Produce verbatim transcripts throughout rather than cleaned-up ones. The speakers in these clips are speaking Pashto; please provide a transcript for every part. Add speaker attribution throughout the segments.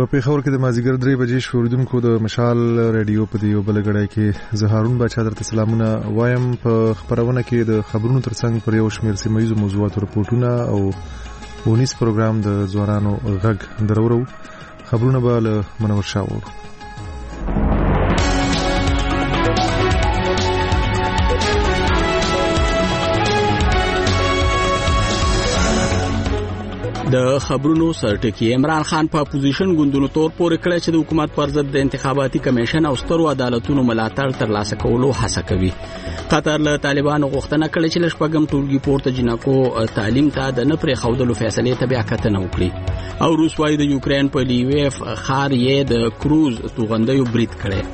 Speaker 1: په پیښور کې د مازیګر درې بجې شوریدونکو د مشال رادیو په دیو بلګړای کې زهارون بچا درته سلامونه وایم. په خبرونه کې د خبرونو ترڅنګ پر یو شمېر سیمه‌ییزو موضوعاتو رپورټونه او ونیس پروګرام د ځوانانو غږ درورو. خبرونه به له منور شاه وو.
Speaker 2: د خبرونو سرټکی عمران خان په اپوزیشن ګوندونو تور پورې کړی چې د حکومت پر ضد د انتخاباتي کمیشن او سترو عدالتونو ملاتړ ترلاسه کولو هڅه کوي. قطر له طالبانو غوښتنه کړې چې لشپږم ټولګي پورته جنکو تعلیم ته د نه پرې خودلو فیصلې ته بیا کتنه وکړي. او روس وايي د یوکرين په لیویف خار یې د کروز توغندیو برید کړي.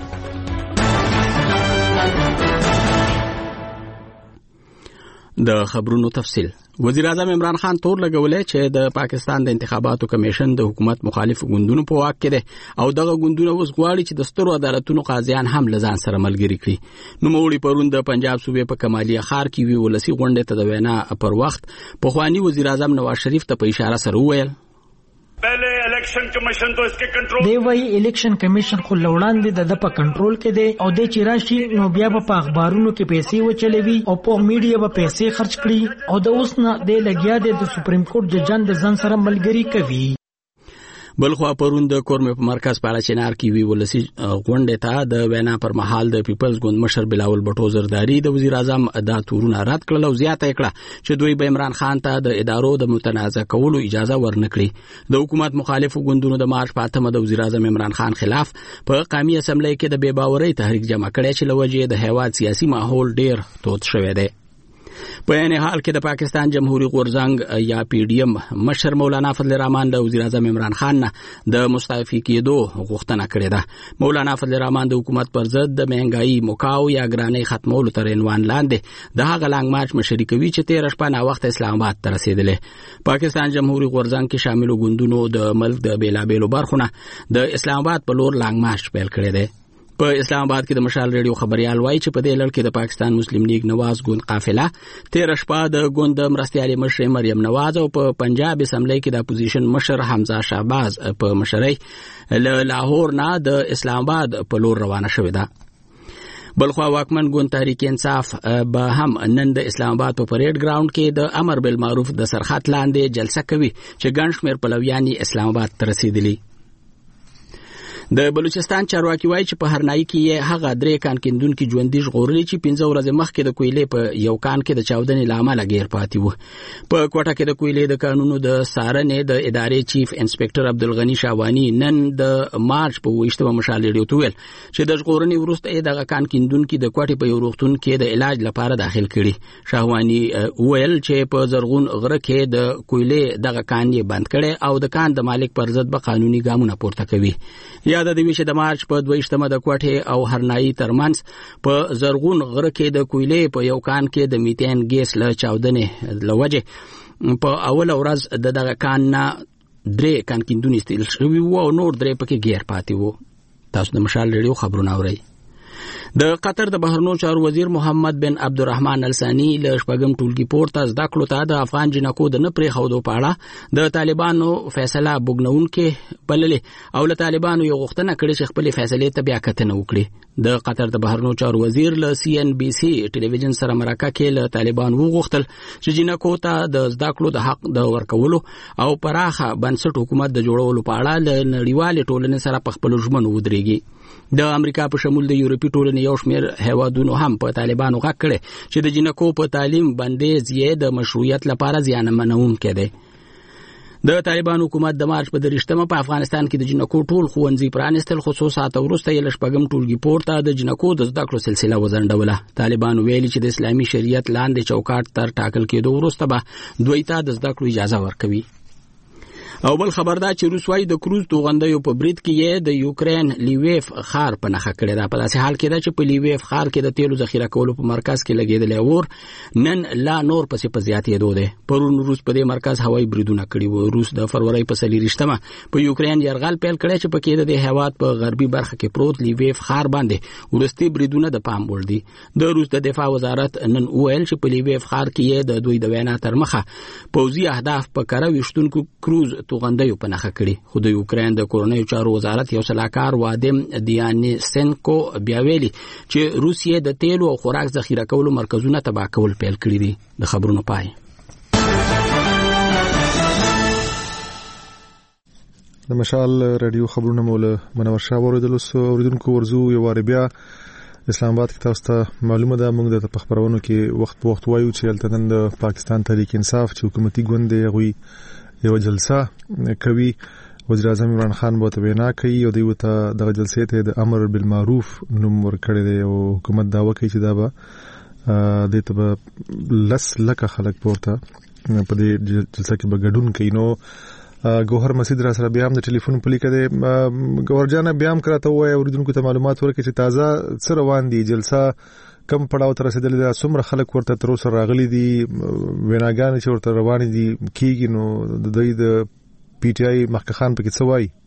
Speaker 2: د خبرونو تفصیل. وزیر اعظم عمران خان تور لګولې چې د پاکستان د انتخاباتو کمیشن د حکومت مخالف ګوندونو په واک کې ده او دغه ګوندونه اوس غواړي چې د سترو عدالتونو قاضیان هم لزان سره ملګری کړي. نو موړي پرون د پنجاب صوبې په کمالیا خار کې وی ولسی غونډه ته د وینا پر وخت په خواني وزیر اعظم نواز شریف ته په اشاره سره وویل
Speaker 3: پہلے الیکشن کمیشن تو اس کے کنټرول
Speaker 4: دی وای الیکشن کمیشن خو لوړاندې د د په کنټرول کې دی او د چیراشي نو بیا په اخبارونو کې پیسې وچلوي او په میډیا په پیسې خرج کړي او د اوس نه د لګیا د سپریم کورټ ججان د ځان سره ملګری کوي.
Speaker 2: بلخوا پرون د کورمه په مرکز پاړه چنار کې وی ولسی غونډه ته د وینا پر مهال د پیپلز ګوند مشر بلاول بټو زرداری د وزیر اعظم ادا تورونه رد کړل او زیاته کړه چې دوی به عمران خان ته د ادارو د متنازع کولو اجازه ورنکړي. د حکومت مخالفو ګوندونو د مارچ په اتمه د وزیر اعظم عمران خان خلاف په قومي اسمبلی کې د بے باورۍ تحریک جمع کړی چې لوجه د هیواد سیاسي ماحول ډیر توت شوی دی. په یعنی حال کې د پاکستان جمهوریت غورځنګ یا پی ډی ایم مشر مولانا فضل الرحمن د وزیر اعظم عمران خان نه د مستعفی کېدو غوښتنه کړې ده. مولانا فضل الرحمن د حکومت پر ضد د مهنګایي موکاو یا ګرانۍ ختمولو تر عنوان لاندې د هغه لانګ مارچ مشري کوي چې تیر شپه نا وخت اسلام آباد ته رسیدلې. پاکستان جمهوریت غورځنګ کې شامل ګوندونو د ملک د بیلابېلو برخونه د اسلام آباد په لور لانګ مارچ پیل کړی دی. په اسلام آباد کې د مشال ریډیو خبريال وایي چې په دې لړ کې د پاکستان مسلم لیگ نواز ګوند قافله تیر شپه د ګوند مرستيالي مشر مریم نواز او په پنجاب اسمبلی کې د اپوزیشن مشر حمزه شهباز په مشرۍ له لاهور نه د اسلام آباد په لور روانه شوې ده. بلخوا واکمن ګوند تحریک انصاف به هم نن د اسلام آباد په پریډ ګراوند کې د امر بالمعروف د سرخط لاندې جلسه کوي چې ګڼ شمېر پلویان اسلام آباد ته رسیدلي. د بلوچستان چارواکي وایي چې په هرنای کې هغه درې کان کیندونکو ژوندۍ ژغورلي چې پنځه ورځې مخکې د کویلې په یو کان کې د چاودنې لامل غیر پاتې وو. په کوټه کې د کویلې د قانونو د سارنې د ادارې چیف انسپکټر عبدالغنی شاوانی نن د مارچ په ویشتمه مشال ریډیو ته ویل چې د ژغورنې وروسته دغه کان کیندونکو د کوټې په یو روغتون کې د علاج لپاره داخل کړي. شاوانی ویل چې په زرغون غره کې د کویلې دغه کان یې بند کړي او د کان د مالک پر ضد به قانوني ګامونه پورته کوي. یا د دویشت د مارچ په دویشتمه د کوټې او هرنای ترمنځ په زرغون غره کې د کویلې په یو کان کې د میتین ګیس له چاودنې لوجه په اول ورځ د دغه کان نه درې کان کیندونکو استل شوی وو او نور درې پکې غیر پاتې وو. تاسو د مشال ریډیو خبرونه اورئ. د قطر د بهرنیو چارو وزیر محمد بن عبدالرحمن الثانی له شپږم ټولګي پورته زده کړو ته د افغان جنکو د نه پرې خودو پاړه د طالبانو فیصله بوګنونکې بللې او له طالبانو یو غوښتنه کړې چې خپل فیصلې ته بیا کتنه وکړي. د قطر د بهرنیو چارو وزیر له سی ان بي سي ټلویزیون سره مرکه کې له طالبان وغوښتل چې جنکو ته د زده کړو د حق د ورکولو او پراخه بنسټ حکومت د جوړولو په اړه له نړیوال ټولنې سره په خپل ژمنو ودرېږي. د امریکا په شمول د یورپی ټولنې یو شمېر هیوادونو هم په طالبانو غږ کړي چې د جنکو په تعلیم بندیز یې د مشروعیت لپاره زیانمنونکی دی. د طالبان حکومت د مارچ په دریشتمه په افغانستان کې د جنکو ټول ښوونځي پرانستل خصوصات وروسته یې لشپږم ټولګي پورته د جنکو د زده کړو سلسله وزنډوله. طالبان ویلي چې د اسلامي شریعت لاندې چوکاټ تر ټاکل کېدو وروسته به دوی ته د زده کړو اجازه ورکوي. او بل خبردار چې روس وايي د کروز توغندیو په برید کې یې د یوکرين لیویف خار په نخښه کړی دا. په داسې حال کې ده چې په لیویف خار کې د تیلو ذخیره کولو په مرکز کې لګېدلی اور نن لا نور پسې په زیاتېدو دی. پرون روس په دې مرکز هوایي بریدونه کړي وو. روس د فروری په څلېرویشتمه په یوکرين یرغل پیل کړی چې په کې د هیواد په غربي برخه کې پروت لیویف خار باندې ورستي بریدونه د پام وړ دي. د روس د دفاع وزارت نن وویل چې په لیویف خار کې د دوی د وینا تر مخه پوځي اهداف په کره وشتونکو کروز توغندیو په نخښه کړي. خو د یوکرين د کورنیو چارو وزارت یو سلاکار وادیم دیانیسنکو بیا ویلي چې روسیې د تیلو او خوراک ذخیره کولو مرکزونه تباه کول پیل کړي دي. د خبرونو پای.
Speaker 1: د مشال رادیو خبرونه مولا منور شاه اوریدل اوریدونکو ورزو یو وار بیا اسلام آباد کې تاسو ته معلومه ده موږ د خبرونو کې وخت په وخت وایو چې التنن د پاکستان تحریک انصاف چې حکومتي ګوند دی غوي یو جلسه کوي. وزیر اعظم عمران خان به وینا کوي او دوی ته د جلسې ته د امر بالمعروف نوم ورکړی دی او حکومت داوا کوي چې دا به د ته لس لکه خلک پورته په دې جلسه کې به ګډون کوي. نو ګوهر مسجد را سره بیا هم د ټلیفون په لیکه دی. ګوهر جان بیا هم کراته وای اوریدونکو ته معلومات ورکړي چې تازه څه روان دي جلسه کم پړاو ته رسیدلې ده څومره خلک ورته تر اوسه راغلي دي ویناګانې چې ورته روانې دي کیږي. نو د دوی د پی ټی آی مخکخان پکې څه وایي؟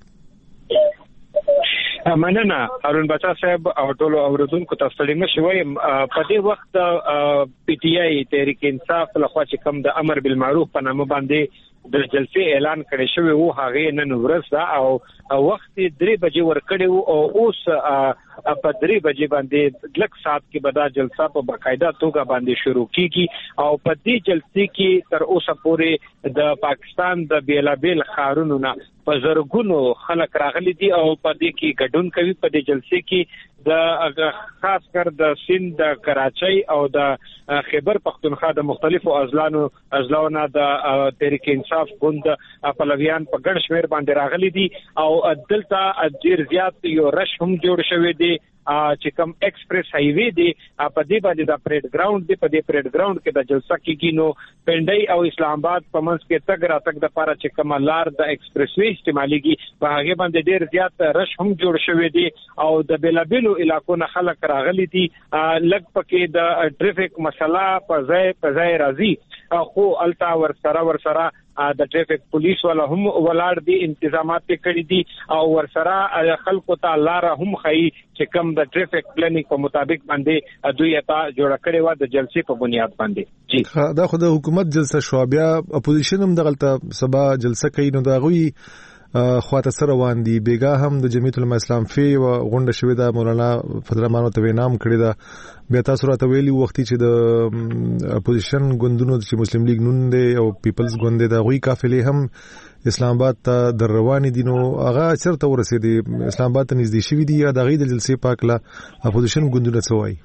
Speaker 5: مننه هارون بچا صاحب او ټول اوریدونکو ته ستړي مشي وایم. په دې وخت پی ټی آی تحریک انصاف لخوا چې کوم د امر بالمعروف په نامه باندې د جلسې اعلان کړی شوی وو هغه نن ورځ دا او وخت درې بجې ورکړی وو او اوس په درې بجې باندې لږ ساعت کې به دا جلسه په باقاعده توګه باندې شروع کیږي او په دې جلسې کې تر اوسه پورې د پاکستان د بیلابیل ښارونو نه په زرګونو خلک راغلي دي او په دې کې ګډون کوي. په دې جلسې کې د خاص کر د سند د کراچۍ او د خیبر پختونخوا د مختلفو اضلاعو اضلاعونه د تحریک انصاف ګوند پلویان په ګڼ شمېر باندې راغلي دي او دلته ډیر زیات یو رش هم جوړ شوی دی چې کوم ایکسپریس هایوی دی په دې باندې د پریډ ګراوند دی. په دې پریډ ګراوند کې د جلسه کېږي. نو پنډۍ او اسلام آباد په منځ کې تګ راتګ د لپاره چې کوم لار د ایکسپریس وی استعماليږي په هغه باندې ډیر زیات رش هم جوړ شوی دی او د بیلابیلو علاقو نه خلک راغلي دي. لږ پکې د ټریفیک مسله په ځای په ځای راځي خو التا ور سره ور سره د ټریفیک پولیس ولا هم ولاړ دي انتظامات کړي دي او ور سره خلکو ته لار هم خي چې کوم د ټریفیک پلانینګ په مطابق باندې دوی ته جوړ کړي و د جلسې په بنیاد باندې.
Speaker 1: جی دا خو د حکومت جلسه شو بیا اپوزیشن هم دغلطه سبا جلسه کوي. نو دا غوي خواته سره روان دي بیګا هم د جمعیت العلماء اسلام فی او غونډه شوې ده مولانا فضل الرحمن ته وینام کړی ده. بیا تاسو راته ویلي وختي چې د اپوزیشن ګوندونو چې مسلم لیگ نون دی او پیپلز ګوند دی دا غوي قافلې هم اسلام آباد ته در روان دي. نو هغه چرته ورسېدي اسلام آباد ته نږدې شوي دي یا د غي د جلسې پاکله اپوزیشن ګوندونه څه وایي؟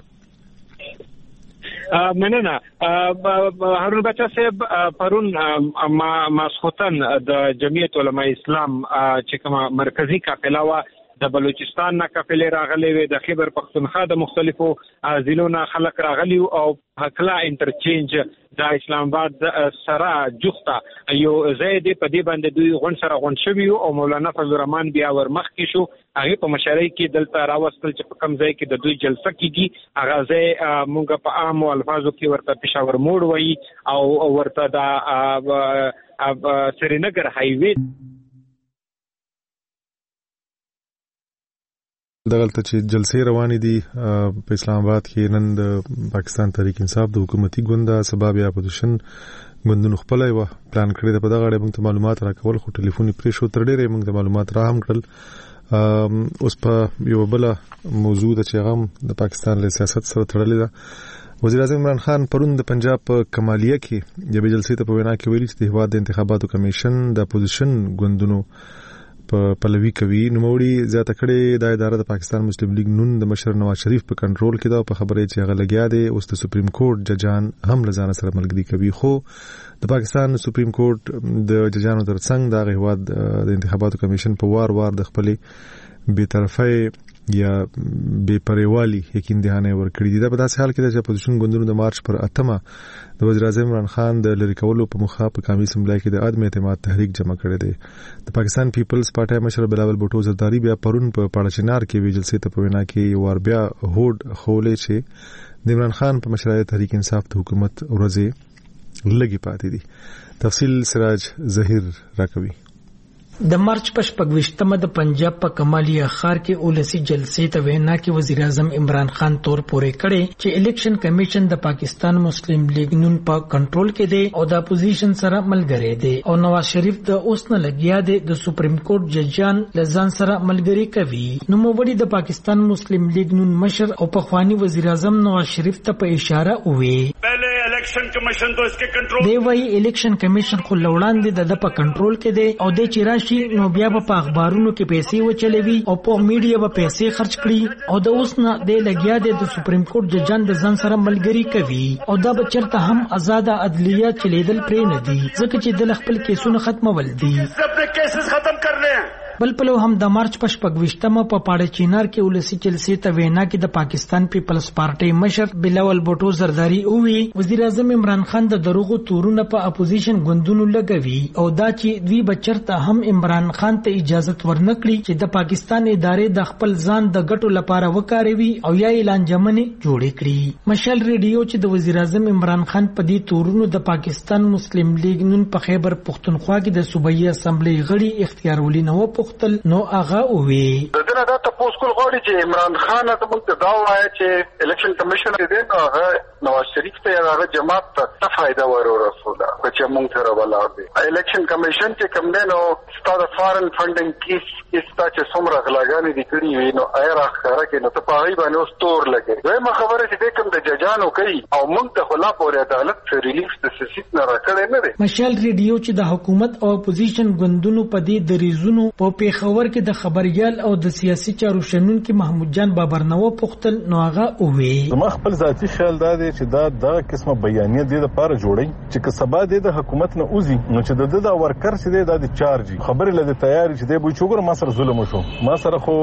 Speaker 5: مننه هارون بچا صاحب پرون ما ماسختن د جمعیت علماء اسلام چې کومه مرکزی قافله وا د بلوچستان نه قافلې راغلي وي د خیبر پختونخوا د مختلفو ضلعو نه خلک راغلي او حقلا انټرچینج د اسلام آباد سره جوخته یو زید په دې باندې دوی غون سره غون شوی او مولانا فضل الرحمن بیا ورمخ کې شو هغه په مشارۍ کې دلته راوستل چې په کم ځای کې د دوی جلسه کیږي. هغه ځای مونږ په عام الفاظو کې ورته پېښور موډ وایي او ورته د سرینګر هایوی
Speaker 1: دغلته چې جلسې روانې دي په اسلام آباد کې نن د پاکستان تحریک انصاف د حکومتي ګوند سبب یا اپوزیشن ګوندونو خپل یو پلان کړی د په دغه اړه موږ ته معلومات راکول خو ټلیفون پرې شو تر ډېرې موږ ته معلومات را هم کړل. اوس په یو بل موضوع د چې هغه د پاکستان له سیاست سره تړلې ده. وزیر اعظم عمران خان پرون د پنجاب په کمالیه کې د جلسې ته په وینا کې ویلي چې د هیواد د انتخاباتو کمیشن د اپوزیشن ګوندونو په پلوي کوي. نوموړي زیاته کړې د اداره د پاکستان مسلم لیگ نون د مشر نواز شریف په کنټرول کې دا په خبره چې هغه لګیا دی اوس د سپریم کورټ ججان هم لزان سره ملګری کوي. خو د پاکستان سپریم کورټ د ججانو ترڅنګ د هیواد د انتخاباتو کمیشن په وار وار د خپل بے طرفۍ یا بے پرېوالي یقین دهانه ورکړي دي. دا په داسې حال کې چې اپوزیشن ګوندونو د مارچ پر اتمه د وزیر اعظم عمران خان د لری کولو په مخه په قومي اسمبلی کې د عدم اعتماد تحریک جمع کړی دی. د پاکستان پیپلز پارټي مشر بلاول بوټو زرداری بیا پرون په پاړچنار کې وی جلسې ته په وینا کې ور بیا هوډ خولې چې د عمران خان په مشرۍ تحریک انصاف د حکومت ورځې لګي پاتې دي. تفصیل سراج ظهیر راکوي.
Speaker 4: د مارچ په شپږویشتمه د پنجاب په کمالیا ښار کې اولسي جلسې ته وینا کې وزیر اعظم عمران خان تور پورې کړي چې الیکشن کمیشن د پاکستان مسلم لیگ نون په کنټرول کې دی او د اپوزیشن سره ملګری دی او نواز شریف د اوس نه لګیا دی د سپریم کورټ ججان لزان سره ملګری کوي. نو موړي د پاکستان مسلم لیگ نون مشر او پخوانی وزیر اعظم نواز شریف ته په اشاره وې
Speaker 3: پہلے الیکشن کمیشن تو اس کے کنټرول
Speaker 4: دی وی الیکشن کمیشن خو لوړاندې د په کنټرول کې دی او د چیرې نو بیا په اخبارونو کې پیسې وچلوي او په میډیا به پیسې خرج کړي او د اوس نه د لګیا د سپریم کورټ ججان د ځان سره ملګری کوي او دا به چرته هم آزاد عدلیه چلیدل پرې نه دي ځکه چې د خپل کیسونه ختمول دي
Speaker 3: خپل کیسز ختم کرنے ہیں.
Speaker 4: بل پلو هم د مارچ په شپږویشتمه په پاړه چینار کې ولسی جلسې ته وینا کې د پاکستان پیپلز پارټي مشر بلاول بوټو زرداری اووی وزیر اعظم عمران خان د دروغو تورونه په اپوزیشن ګوندونو لګوي او دا چې دوی بچرته هم عمران خان ته اجازه ورنکړي چې د پاکستان ادارې د خپل ځان د ګټو لپاره وکاروي او یا اعلان جمنه جوړ کړي. مشال ریډیو چې د وزیر اعظم عمران خان په دې تورونو د پاکستان مسلم لیگ نن په خیبر پختونخوا کې د صوبایي اسمبلی غړي اختیار ولي نو نو هغه وی
Speaker 6: دغه دا تاسو کول غواړي چې عمران خان ته موږ دا وایي چې الیکشن کمیشن دې نو هغه نواز شریف ته هغه جماعت ته فائدہ ورورسوله چې موږ سره ولاړ دي. الیکشن کمیشن چې کوم نو ستاسو فارن فندینګ کیس کیستا چې څومره غلاګانې دي کړی وي نو ایر اخره کې نو ته په هغه باندې استور لګي. دوی ما خبره چې کوم د ججانو کوي او موږ ته خلا پورې عدالت ریلیف د سیټ نه راکړې نه دي.
Speaker 4: مشال ریډیو چې د حکومت او اپوزیشن ګوندونو په دې دریزونو په پیښور کې د خبريال او د سیاسي چارو شنونکو محمود جان بابرنو پختل نو هغه اووي
Speaker 7: زما خپل ذاتی خیال دا دی چې دا دغه قسمه بیانیه د لپاره جوړی چې که سبا د حکومت نه اوزي نو چې د د ورکر چې د د چارج خبره لده تیاری چې د بو چوغره ما سره ظلم وشو ما سره خو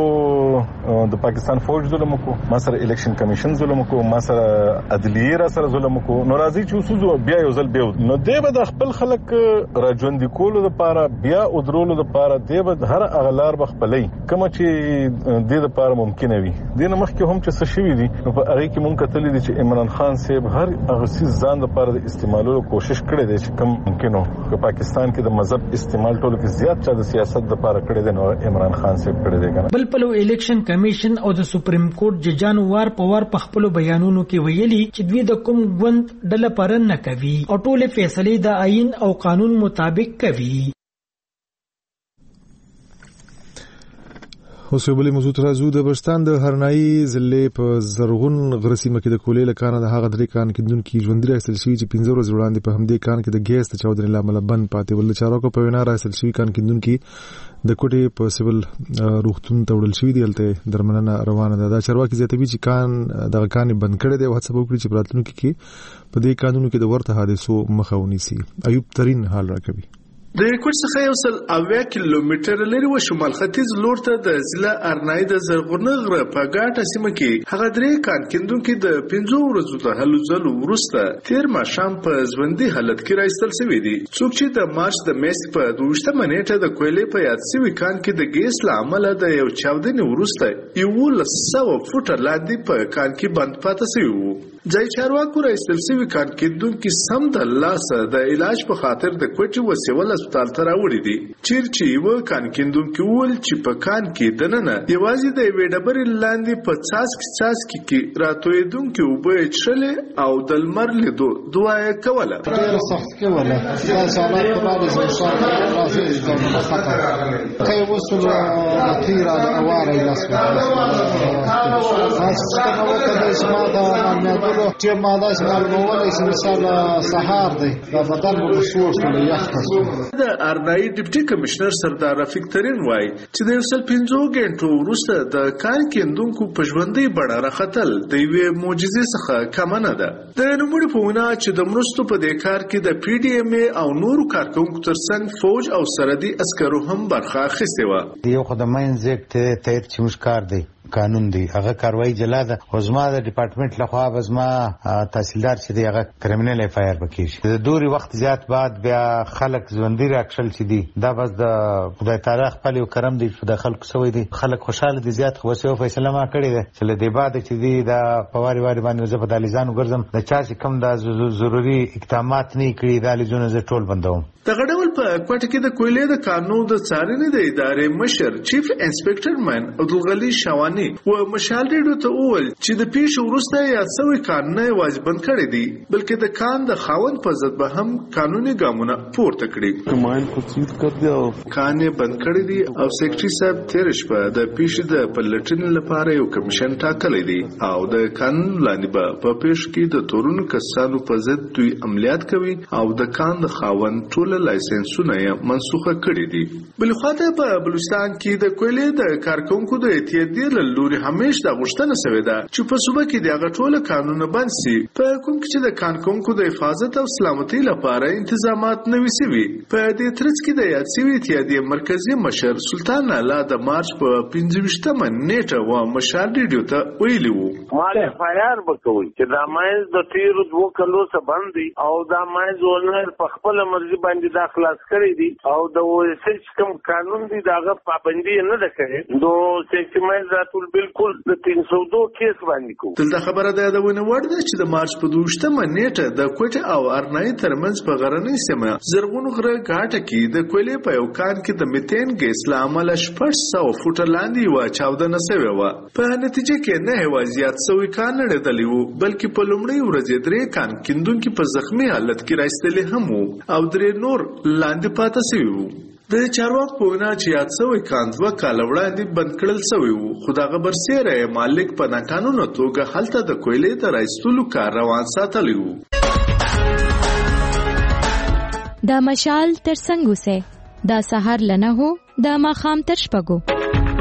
Speaker 7: د پاکستان فوج ظلم وکړو ما سره الیکشن کمیشن ظلم وکړو ما سره عدلیه را سره ظلم وکړو نو راځي چې وسوځو بیا یو ځل بیا نو د به د خپل خلک راجوندي کولو لپاره بیا او درولو لپاره د به هر اغلار بخپلې کوم چې د دې لپاره ممکن وي دینه مخکې هم چې څه شوی دي نو په اړه کې مونږ کتلې دي چې عمران خان صاحب هر هغه سیس ځان لپاره د استعمالولو کوشش کړی دی چې کوم ممکن وو په پاکستان کې د مذهب استعمال ټولو کې زیات چا د سیاست لپاره کړی دی نو عمران خان صاحب کړی دی کنه.
Speaker 4: بل پلو الیکشن کمیشن او د سپریم کورټ ججانو وار په وار په خپل بیانونو کې ویلي چې دوی د کوم غوند ډله پرن نه کوي او ټول فیصله د آئین او قانون مطابق کوي.
Speaker 1: اوس یو بل موضوع ترازو د بلوچستان د هرنایي ضلع په زرغون غرسیمه کې د کولې لکانه د هغه درې کان کې دونکو ژوندۍ راستل شوی چې پنځه ورځې وړاندې په همدې کان کې د ګیس ته چاودنې لامل بند پاتې ول. چارواکو په وینا راستل شوی کان کې دونکو د کوټې په سیول روغتون ته وړل شوی دی الته درملنه روانه ده. دا چارواکي زیاتوي چې کان د کان بند کړي دی او هڅه وکړي چې راتلونکي کې په دې قانونو کې د ورته حادثو مخه ونیسي. ایوب ترين حال راکوي.
Speaker 8: د کوټ څخه یو سل اویا کیلومتر لري و شمال ختیځ لور ته د ضلع ارنای د زرغونه غره په ګاټه سیمه کې هغه درې کان کیندونکو د پنځو ورځو د هلو ځلو وروسته تیر ماښام په ژوندۍ حالت کې راځل شوی دی. څوک چې د مارچ د میاشتې په دوهشتمه نیټه د کویلې په یاد شوی کان کې د ګیس لامل د یو چاودنې وروسته یو سوه فوټه لاندې په کان کې بند پاتې شوی وو. ځای چارواکو راځل شوی کان کیندونکو سم د لاسه د علاج په خاطر د کوټي وسیول هسپتال ته راوړي دي. چیرچی و کان کیندونکو ول چې په کان کې دننه یوازې د وې ډبرې لاندې په څاڅک څاڅک کې راتویدونکو وبې چړلې او د لمر لیدو دعا کوله.
Speaker 9: ډېر سخت کوله تاسو الله تعالی دې شاته راځي د خطر کوي وصول اخیرا اواره لاسه تاسو څنګه وکړئ چې ما دا چې ما دا څنګه چې مثال سهار دی دا بدن مو شوشل یخ.
Speaker 8: د ارنایي ډیپټي کمشنر سردار رفیق ترين وایي چې د یو سل پنځو غنټو وروسته د کان کیندونکو په ژوندۍ بڼه راختل د یوې معجزې څخه کم نه ده. د نوموړي په وینا چې د مرستو په دې کار کې د پی ډي ایم ای او نورو کارکونکو ترڅنګ فوج او سرحدي عسکرو هم برخه اخیستې وه.
Speaker 10: یو خدای مین زیکته تیر چې مشکار دی قانون دی هغه کاروایی جلا ده او زما د ډپارټمنټ لخوا به زما تحصیلدار چې دی هغه کرمینل اف آی آر وکړي د دوری وخت زیات بعد بیا خلک ژوندۍ راکشل چې دی دا بس د خدای تعالی خپل یو کرم دی چې د خلکو سوی دی خلک خوشاله دي زیات خو څه فیصله ما کړی ده چې له دې بعد چې دی دا پواری واری باندې زه په دالیزانو ګرځم د چا چې کم دا ضروري اقدامات نه کړی دالیزونه زه ټول بندوم.
Speaker 8: دغه ډول په کوټه کې د کویلې د قانون د څارنې د ادارې مشر چیف انسپکټر من عبدالغنی شوانی و مشال ریډیو ته وویل چې د پیښې وروسته یاد شوی قانون نه یوازې بند کړی دی بلکې د کان د خاوند په ضد به هم قانوني ګامونه پورته کړي. کماین کو چیت کړ دی او کان یې بند کړی دی او سیکریټري صاحب تیر شپه د پیښې د پلټنې لپاره یو کمیشن ټاکلی دی او د قانون لاندې به په پیښه کې د تورونو کسانو په ضد دوی عملیات کوي او د کان د خاوند ټول لایسنسونه یې منسوخه کړي دي. بل خواته په بلوچستان کې د کویلې د کارکونکو د اتحادیې له لوري همیش د غوښتنه شوې ده چې په صوبه کې د هغه ټول قانون بند شي په کوم کې چې د کارکونکو د حفاظت او سلامتۍ لپاره تنظیمات نه وي شوي. په دې ترڅ کې د یاد شوي اتحادیې مرکزی مشر سلطان الله د مارچ په پنځه ویشتمه نیټه و مشال ریډیو ته ویلي وو
Speaker 11: مال فایار وکوي چې دا مایز د تیرو دوه کلو څخه بند دي او دا مایز ولر په خپل مرزي باندې دا خلاص کړی دي او د وسیج کوم قانون دی داغه پابندي نه ده کړې نو سیکټمنټ راتول بالکل د تین سو دو کیس باندې کو.
Speaker 8: دلته خبره ده د ونه وړ ده چې د مارچ په دوشتمه نیټه د کوټه او ارنای ترمنځ په غرنۍ سیمه زرغون غره غاټه کې د کویلې په یو کان کې د میتین ګیس له امله شپږ سوه فوټه لاندې و چاودنه شوې وه. په نتیجه کې نه هوازیات سوی کان نړېدلی وو بلکې په لومړۍ ورځې درې کان کیندونکي په زخمي حالت کې راایستلي هم وو او درې نور لاندې پاته شوي وو. د چارواکو په وینا چې یاد شوی کان دوه کاله وړاندې بند کړل شوی وو خو دغه برسېره مالک په ناقانونه توګه هلته د کویلې د رایستلو کار روان ساتلی وو.
Speaker 12: دا مشال تر څنګ اوسئ دا سهار لنه هو دا ماښام تر شپږو.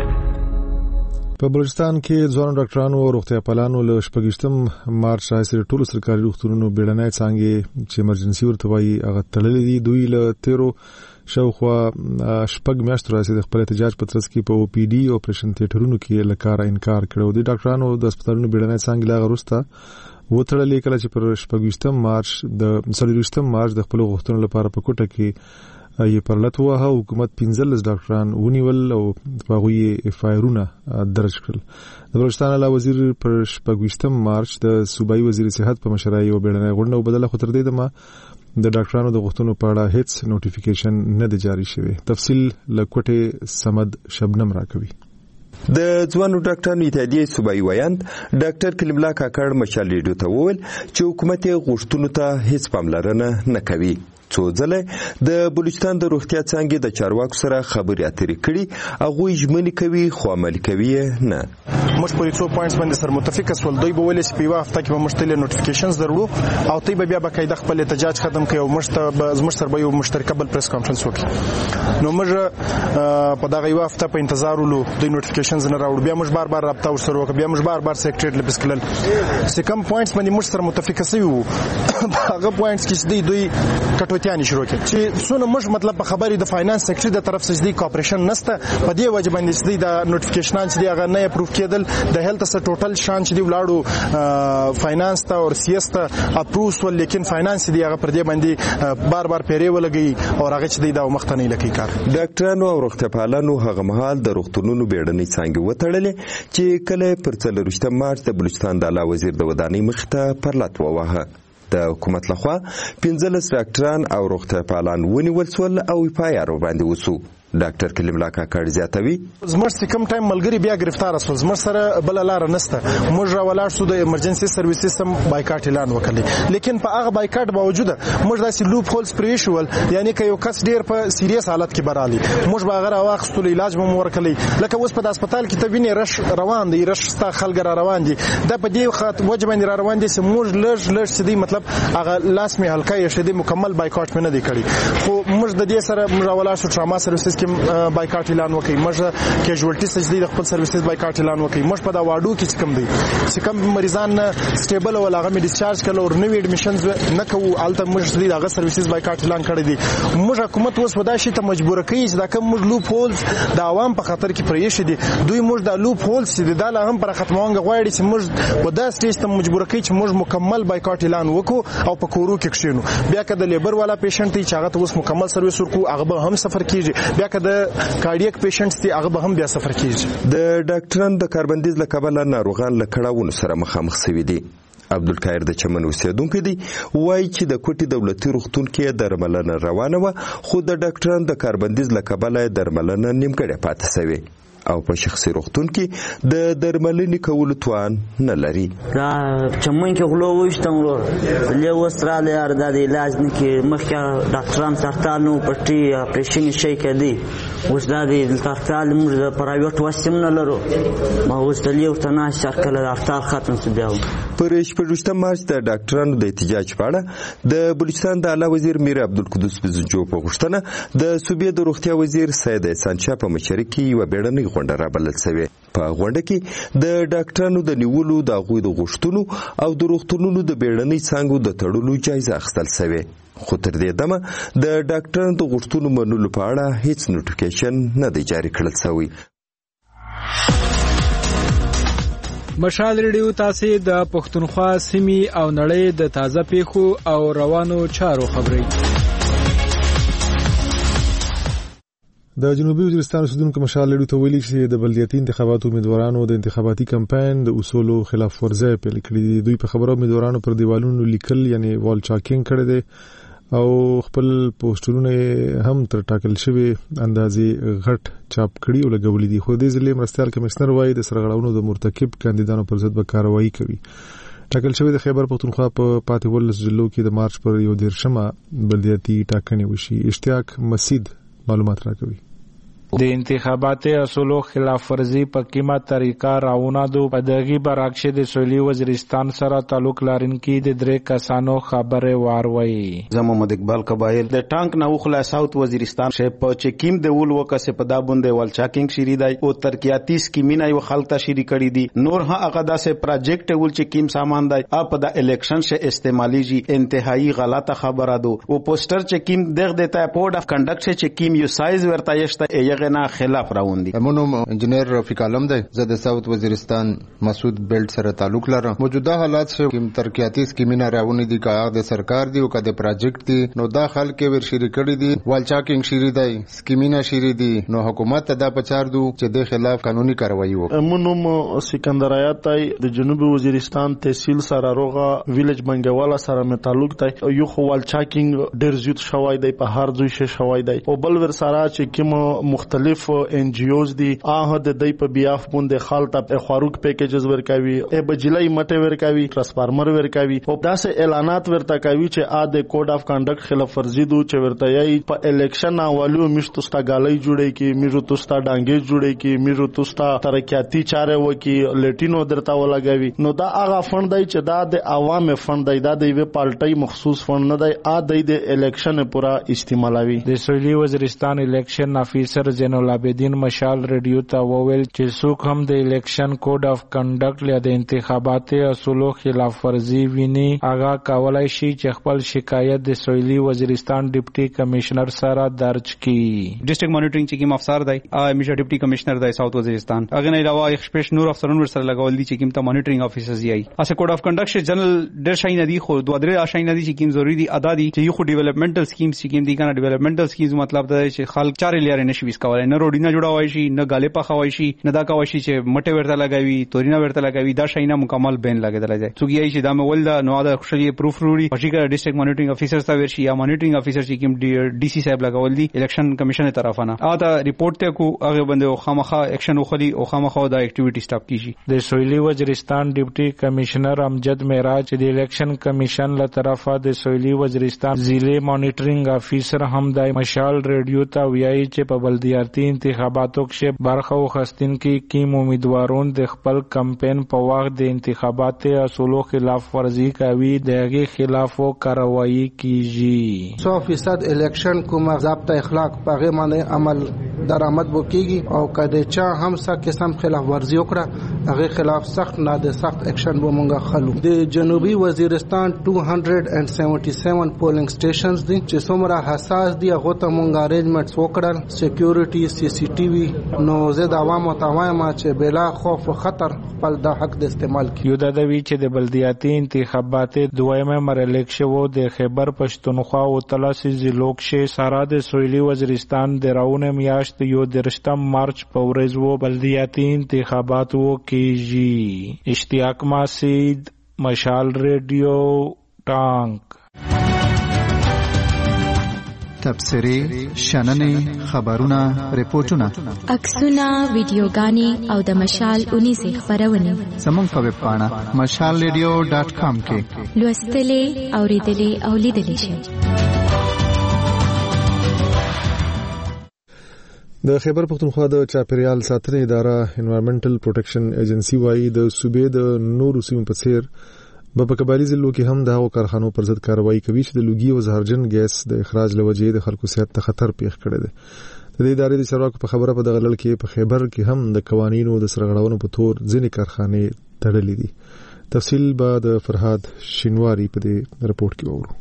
Speaker 1: په بلوچستان کې ځوان ډاکټرانو او روغتیا پالانو له شپږشتم مارچ راهیسې ټولو سرکاري روغتونونو بیړنۍ څانګې چې ایمرجنسي ورته وایي هغه تړلې دي. دوی له تیرو شاوخوا شپږ میاشتو راهیسې د خپل احتجاج په ترڅ کې په او پی ډي او اپریشن تیټرونو کې له کاره انکار کړی. د ډاکټرانو د هسپتالونو بیړنۍ څانګې لا وروسته وتړلې کله چې پر شپږویشتم مارچ د څلورویشتم مارچ د خپلو غوښتنو لپاره په کوټه کې یې پرلط وواهه. حکومت پنځلس ډاکټران ونیول او په هغوی یې اف آی آرونه درج کړل. د بلوچستان اعلی وزیر پر شپږویشتم مارچ د صوبایي وزیر صحت په مشرۍ یوه بیړنۍ غونډه وبلله خو تر دې دمه د ډاکټرانو د غوښتنو په اړه هیڅ نوټیفیکیشن نه دی جاري شوی. تفصیل له کوټې سمد شبنم راکوي.
Speaker 13: د ځوانو ډاکټرانو اتحادیې صوبایي ویاند ډاکټر کلیم الله کاکړ مشال ریډیو ته وویل چې حکومت یې غوښتنو ته هیڅ پاملرنه نه کوي. څو ځله د بلوچستان د روغتیا څانګې د چارواکو سره خبرې اترې کړي هغوی ژمنې کوي خو عملي کوي نه.
Speaker 14: موږ په څو پوینټس باندې سره متفق شول. دوی به ویل چې په یوه هفته کې به موږ ته نوټیفیکیشنز درلو او دوی به بیا باقاعده خپل احتجاج ختم کړي او موږ ته به زموږ سره به یو مشترکه بل پریس کانفرنس وکړي. نو موږ په دغه یوه هفته په انتظار ولو دوی نوټیفیکیشنز نه راوړو. بیا موږ بار بار رابطه ورسره وکړه. بیا موږ بار بار سیکریټریټ لپس کړل. چې کوم پوینټس باندې موږ سره متفق شوي وو هغه پوینټس کې دوی کټوتیانې شروع کړي چې څونه موږ مطلب په خبرې د فاینانس سیکټر د طرف څخه د کوپریشن نشته. په دې وجه باندې چې د نوټیفیکیشنان چې هغه نه اپروف کېدل د هیلث سره ټوټل شان چې دی ولاړو فاینانس ته او سی اس ته اپروف ول لیکن فاینانس دی هغه پر دې باندې بار بار پیری ولګي او هغه چې د مخ ته نه لکې کار.
Speaker 13: ډاکټرانو او روغتیا پالانو هغه مهال د روغتونونو بیړنۍ څانګې وتړلې چې کله پر څلورویشتم مارچ د بلوچستان د اعلی وزیر د ودانۍ مخ ته پرلط وواهه. د حکومت لخوا پنځلس ډاکټران او روغتیا پالان ونیول شول او اف آی آر باندې وسو. ډاکټر کلیم الله کاکړ زیاتوي
Speaker 14: زموږ چې کوم ټایم ملګری بیا گرفتار شول زموږ سره بل لار نشته. موږ را ولاړ شو د ایمرجنسي سرویس سیستم بایکاټ اعلان وکړي لیکن په هغه بایکاټ باوجود موږ داسې لوپ هولز پرې شول یعنی که یو کس ډیر په سیریس حالت کې برالي موږ به هغه راوخستو علاج به مو ورکړي. لکه اوس په هسپتال کې ته وینې رش روان دی رش ستا خلک را روان دي دا په دې خاطر وجه باندې را روان دي چې موږ لږ لږ چې دی مطلب هغه لاس می هلکه یې شدي مکمل بایکاټ مې نه دی کړی خو موږ د دې سره موږ ولاړ شو ټراما سرویسز کې بایکاټ اعلان وکړي، موږ کیژوالټي سجدي د خپل سرویسز بایکاټ اعلان وکړي، موږ په دا واډو کې چې کوم دي چې کوم مریضان سټیبل او هغه می ډیسچارج کړي او نوې اډمیشنز نه کوو، الته موږ دې هغه سرویسز بایکاټ اعلان کړی دي. موږ حکومت اوس ودا شي ته مجبور کوي چې دا کوم موږ لوپ هولز د عوام په خطر کې پرېښي دي، دوی موږ د لوپ هولز چې دا لا هم پر ختمونګ غواړي چې موږ ودا سټیج ته مجبور کوي چې موږ مکمل بایکاټ اعلان وکړو او په کورو کې کښینو. بیا که د لیبر والا پیشنټ دی چې هغه ته اوس مکمل سرویس ورکو، هغه به هم سفر کیږي. بیا که د کارډیک پیشنټس دی هغه به هم بیا سفر کیږي.
Speaker 13: د ډاکټرانو د کاربندیز له کبله ناروغان له کړاوونو سره مخامخ شوي دي. عبدالقاهر د چمن اوسیدونکی دی، وایي چې د کوټي دولتي روغتون کې درملنه روانه وه، خو د ډاکټرانو د کاربندیز له کبله درملنه نیمګړې پاتې شوې او په شخصي روغتون کې د درملنې کولو توان نه لري.
Speaker 15: دا چمن کې غلو وشتم ورو له وستراله یار د علاج نه کې مخکې ډاکټران سرطانو پټي اپریشن شي کړي، اوس دا د سرطان موږ د پرایویټ وسیم نه لرو، ما اوس د لیو تنا شرکل ډاکټر ختم شو. بیا
Speaker 13: پر شپږم مارچ د ډاکټرانو د احتجاج په اړه د بلوچستان د اعلی وزیر میر عبدالقدوس بزنجو په غوښتنه د صوبې د روغتیا وزیر سید احسان شاه په مشرۍ کې یوه بیړنۍ غونډه رابلل شوې. په غونډه کې د ډاکټرانو د نیولو د هغوی د غوښتنو او د روغتونونو د بیړنۍ څانګو د تړلو جایزه اخیستل شوې، خو تر دې دمه د ډاکټرانو د غوښتنو منلو په اړه هیڅ نوټیفیکیشن نه دی جاري کړل شوی.
Speaker 16: مشال ریډیو تاسو د پښتونخوا سیمې او نړۍ د تازه پیښو او روانو چارو خبري.
Speaker 1: د جنوبي وزیرستان اوسیدونکو مشال ریډیو ته ویلي چې د بلدیاتي انتخاباتو امیدوارانو د انتخاباتي کمپاین د اصولو خلاف ورزي پیل کړی. دوی په خبرو امیدوارانو پر دیوالونو لیکل یعنی وال چاکینګ کړی دی او خپل پوسټرونه هم تر ټاکل شوی اندازې غټ چاپ کړي او لګولې دي. خو د ضلع مرستيال کمشنر وایي د سرغړونو د مرتکب کاندیدانو پر ضد به کاروایی کوي. ټاکل شوی د خیبر پختونخوا په پاتې ولس ضلعو کې د مارچ پر یو دیرشمه بلدیاتي ټاکنې وشي. اشتیاق مسید معلومات راکوي.
Speaker 16: د انتخاباتي اصولو خلاف ورزي په کیمه طریقه راونه دو په دغه برعکس د سویلي وزیرستان سره تعلق لرونکي د درې کسانو خبره واروي.
Speaker 17: زه محمد اقبال قبایل د ټانک نو خلا ساوث وزیرستان شه په چکیم د ول وکسه په دا بوندې ول چاکینګ شری دی او ترکیاتی سکیمینه یو خلک شری کړی دي. نور ها هغه داسه پروجیکټ ول چکیم سامان دی اپ د الیکشن شه استعمالي جی انتهایی غلطه خبره دو او پوسټر چکیم دغه دیتا کوډ اف کنډکټ شه چکیم یو سایز ورته یشته نه خلاف راوندي.
Speaker 18: منو انجنیر رفیق عالم دی، زه د ساوث وزیرستان مسعود بیلټ سره تعلق لرم. موجوده حالات شه کوم ترکیاتی سکیمینه راونی دي کا د سرکار دی او کا د پروجیکټ دی نو دا خلک ور شری کړی دي وال چاکینګ شری دی سکیمینه شری دی نو حکومت ته دا پچار دو چې د خلاف قانوني کاروایی وکړي.
Speaker 19: منو سکندر آیات دی د جنوبي وزیرستان تحصیل سره روغه ویلج بنګوالا سره مې تعلق دی. یو خو وال چاکینګ ډیر زیات شوای دی په هر ځای شه شوای دی او بل ور سره چې کوم مختلف ان جی اوز دي اه د دای په بیاف باندې خالت په خاروق پیکیجز ورکوي ای بجلی مټه ورکوي ټرانسفارمر ورکوي او داسې اعلانات ورته کوي چې ا د کوډ اف کنډکټ خلاف ورزي دو چې ورته یي په الیکشن اولو مشتو ستا غالي جوړي کی میرو توستا ډانګي جوړي کی میرو توستا ترقیاتی چاره وکي لیټینو درته ولګوي. نو دا هغه فند دی چې دا د عوام فند دی، دا د وی پالټي مخصوص فند نه دی، ا د الیکشن پورا استعمالوي.
Speaker 16: د سویلي وزیرستان الیکشن افیسر زین العابدین مشال ریډیو ته وویل چې څوک هم د الیکشن کوډ اف کنډکټ یا د انتخاباتي اصولو خلاف ورزي ویني هغه کولای شي چې خپل شکایت د سویلي وزیرستان ډیپټي کمشنر سره درج کړي.
Speaker 20: ډیسټریکټ مانیټرینګ چې کوم افسر دی همیشه ډیپټي کمشنر دی ساوث وزیرستان هغه نه علاوه یک شپږ نور افسرانو سره لګول دي چې کوم ته مانیټرینګ افیسرز یي اسه کوډ اف کنډکټ جنرال ډیر شای نه دي خو دوه درې شای نه دي چې کوم ضروری دي ادا دي چې یو خو ډیولپمنټل سکیمز چې کوم دي کنه ډیولپمنټل سکیمز مطلب دا چې خلک چارې لري نشي وس کولای نه روډی نه جوړوي شي نه غاله پخوي شي نه دا کوي شي چې مټه ورته لګوي تورینا ورته لګوي دا شینه مکمل بین لګیدل ځای څوک یې چې دا مول دا نو دا خوشالي پروف وروړي پښیګه ډیسټریکټ مانیټرینګ افیسر تا ورشي یا مانیټرینګ افیسر چې کوم ډي سي صاحب لګول دي الیکشن کمیشن طرفانه ا دا ریپورت ته کو هغه باندې خامخا اکشن وخلي او خامخا دا اکټیویټی سټاپ کیږي.
Speaker 16: د سویلي وزیرستان ډیپټي کمشنر امجد معراج د الیکشن کمیشن له طرفه د سویلي وزیرستان ضلع مانیټرینګ افیسر هم د مشال ریډیو ته ویایي چې په بلدیاتي انتخاباتو کې برخه واخیستن کې کیم امیدوارون د خپل کمپاین په وخت د انتخاباتي اصولو خلاف ورزي کوي دغه خلاف کاروایی کیږي.
Speaker 21: سو فیصد الیکشن کوم ضابطه اخلاق په غو باندې عمل درآمد وکړي او کله چې هم څه قسم خلاف ورزي وکړه هغه خلاف سخت نه د سخت اکشن به مونږه خلو. د جنوبي وزیرستان two hundred seventy-seven پولینګ سټیشنز دي چې څومره حساس دي هغه ته مونږه ارینجمنټس وکړل، سکیورټي، سی سی ټي وي. نو زه د عوامو ته وایم چې بلا خوف او خطر خپل د حق د استعمال کی.
Speaker 16: یو د دوی چې د بلدیاتي انتخابات دویمه مرحله شوه د خیبر پښتونخوا او تلاسي لوکشه سارا د سویلي وزیرستان د راونه میاشت یو درشتم مارچ په ورځ وو بلدیاتي انتخابات وو کیږي. اشتیاق ماسید، مشال ریډیو، ټانک.
Speaker 22: تبصرې، شننې، خبرونه، ریپورتونه،
Speaker 12: عکسونه، ویډیوګانې او د مشال اونیزه خبرونه
Speaker 22: زموږ په ویب پاڼه مشال ریډیو ډاټ کام کې
Speaker 12: لوستلې، اوریدلې او لیدلې شئ.
Speaker 1: د خیبر پښتونخوا د چاپیریال ساتنې اداره انوایرنمنټل پروټیکشن ایجنسی وايي د صوبې د نورو سیمو په څیر په قبایلی ضلعو کې هم د هغو کارخانو پر ضد کاروایی کوي چې د لوګي او زهرجن ګیس د اخراج له وجې د خلکو صحت ته خطر پیښ کړی دی. د دې ادارې د چارواکو په خبره په دغه لړ کې په خیبر کې هم د قوانینو د سرغړونو په تور ځینې کارخانې تړلې دي. تفصیل به د فرهاد شینواری په دې رپورت کې وورو.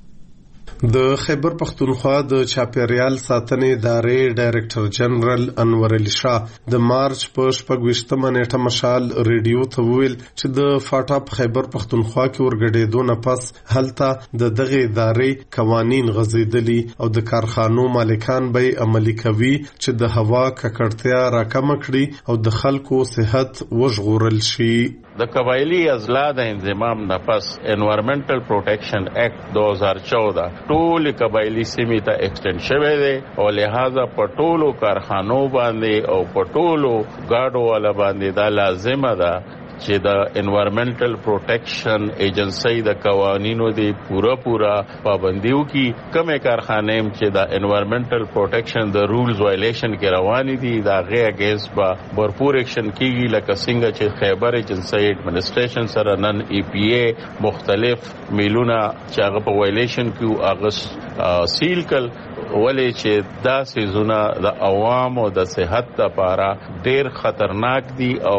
Speaker 8: د خیبر پښتونخوا د چاپیریال ساتنې ادارې ډایرکټر جنرال انور علي شاه د مارچ په شپږ ویشتمه نیټه مشال ریډیو ته وویل چې د فاټا په خیبر پښتونخوا کې ورګډېدو نه پس هلته د دغه ادارې قوانین غځېدلي او د کارخانو مالکان به عملي کوي چې د هوا ککړتیا راکمه کړي او د خلکو صحت وژغورل شي.
Speaker 23: د قبایلی اضلاع د انضمام نه پس انوایرنمنټل پروټیکشن ایکټ دو ہزار چودہ ټول قبایلی سیمې ته ایکسټند شوی دی او لہذا په ټولو کارخانو باندې او په ټولو ګاډو والا باندې دا لازمه ده چې د انوایرنمنټل پروټیکشن ایجنسی د قوانینو دی پورا پورا پابندیو کی کمه کارخانې چې د انوایرنمنټل پروټیکشن د رولز وایلیشن کې روان دي دا غي اگینست با برپور اکشن کیږي لکه څنګه چې خیبر ایجنسی ایڈمنسټریشن سره نن ای پی ای مختلف میلونه چې هغه په وایلیشن کې هغه سیل کل ولې چې دا سيزونه د عوامو د صحت لپاره ډېر خطرناک دي او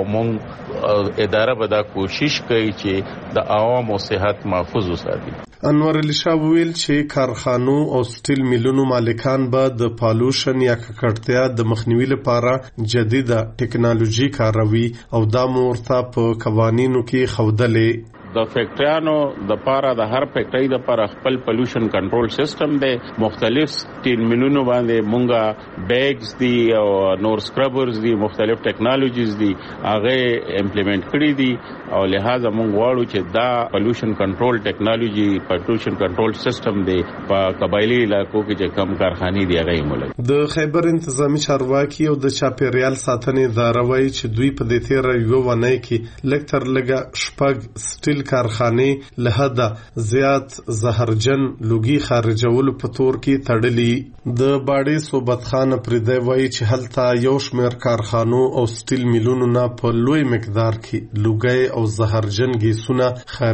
Speaker 23: موږ اداره به دا کوشش کوي چې د عوامو صحت محفوظ وساتي.
Speaker 8: انور علي شاه ویل چې کارخانو او سټیل میلونو مالکان به د پالوشن یا ککړتیا د مخنیوي لپاره جديده ټکنالوژي کاروي او دا مورته په قوانینو کې خودلې.
Speaker 23: د فیکټریانو د پاره د هر فیکټری د پاره خپل پولوشن کنټرول سیستم دی. مختلف سټیل میلونو باندې مونږه بیگز دي او نور سکربرز دي، مختلف ټیکنالوژیز دي هغه امپلیمنٹ کړی دي او لہذا مونږ غواړو چې دا پولوشن کنټرول ټیکنالوژي پولوشن کنټرول سیستم دی په قبایلی علاقو کې چې کم کارخانې دي هغه مولک.
Speaker 8: د خیبر انتظامی چارواکي او د چاپیریال ساتنې اداره وايي چې دوی په دې تیر یو ونې کې لکتر لګه شپږ سټیل کارخانې له حده زیات زهرجن لوګي خارجولو په تور کې تړلي. د باډي صوبت خان پردی وایي چې هلته یو شمېر کارخانو او سټیل میلونو نه په لوی مقدار کې لوګي او زهرجن ګیسونه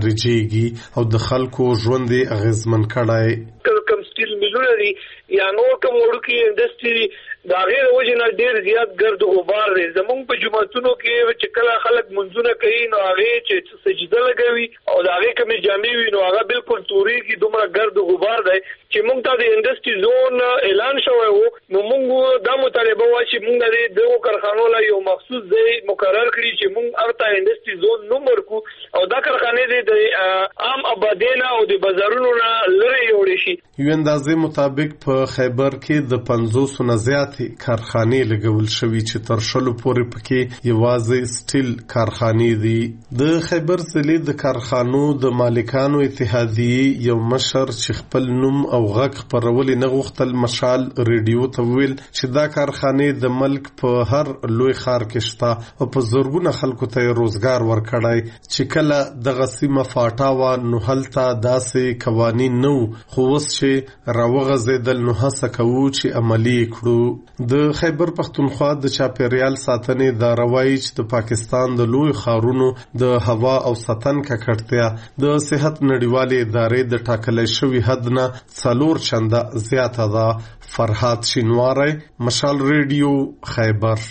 Speaker 8: خارجيږي او د خلکو ژوند یې اغیزمن کړی.
Speaker 24: کم سټیل میلونه دي یا نور کوم وړوکی انډستری دا غیر وجنه ډیر زیات ګرد او غبار دی. زمونږ په جمعتونو کې چې کله خلک منځونه کوي نو هغه چې سجده لګوي او دا هغه کوم جامې وي نو هغه بالکل توري کې دومره ګرد او غبار دی چې موږ ته د انډستری زون اعلان شوی وو. نو موږ دا مطالبه و چې موږ د دغه کارخانو لا یو مخصوص ځای مقرر کړی چې موږ ارته انډستری زون نومر کو او دا کارخانې د عام آبادینا او د بازارونو نه لري وړي شي.
Speaker 8: یو اندازې مطابق په خیبر کې د پنځوس نه زیات کارخانې لګول شوی چې تر شلو پورې پکې یوازې سټیل کارخانې دي. د خیبر ضلع د کارخانو د مالکانو اتحادیې یو مشر چې خپل نوم او غږ خپرول نه غوښتل مشال ریډیو ته ویل چې دا کارخانې د ملک په هر لوی ښار کې شته او په زرګونه خلکو ته روزګار ورکړای چې کله دغه
Speaker 2: سیمه فاټاوا نو هلته داسې قوانین نو خو اوس چې راوغځېدل نو هڅه کوو چې عملي کړو. د خیبر پښتونخوا د چاپیریال ساتنې اداره وایي چې د پاکستان د لوی ښارونو د هوا او سطن ککړتیا د صحت نړیوالې ادارې د ټاکلی شوي حد نه څلور چنده زیاته ده. فرهاد شینواری، مشال ریډیو، خیبر.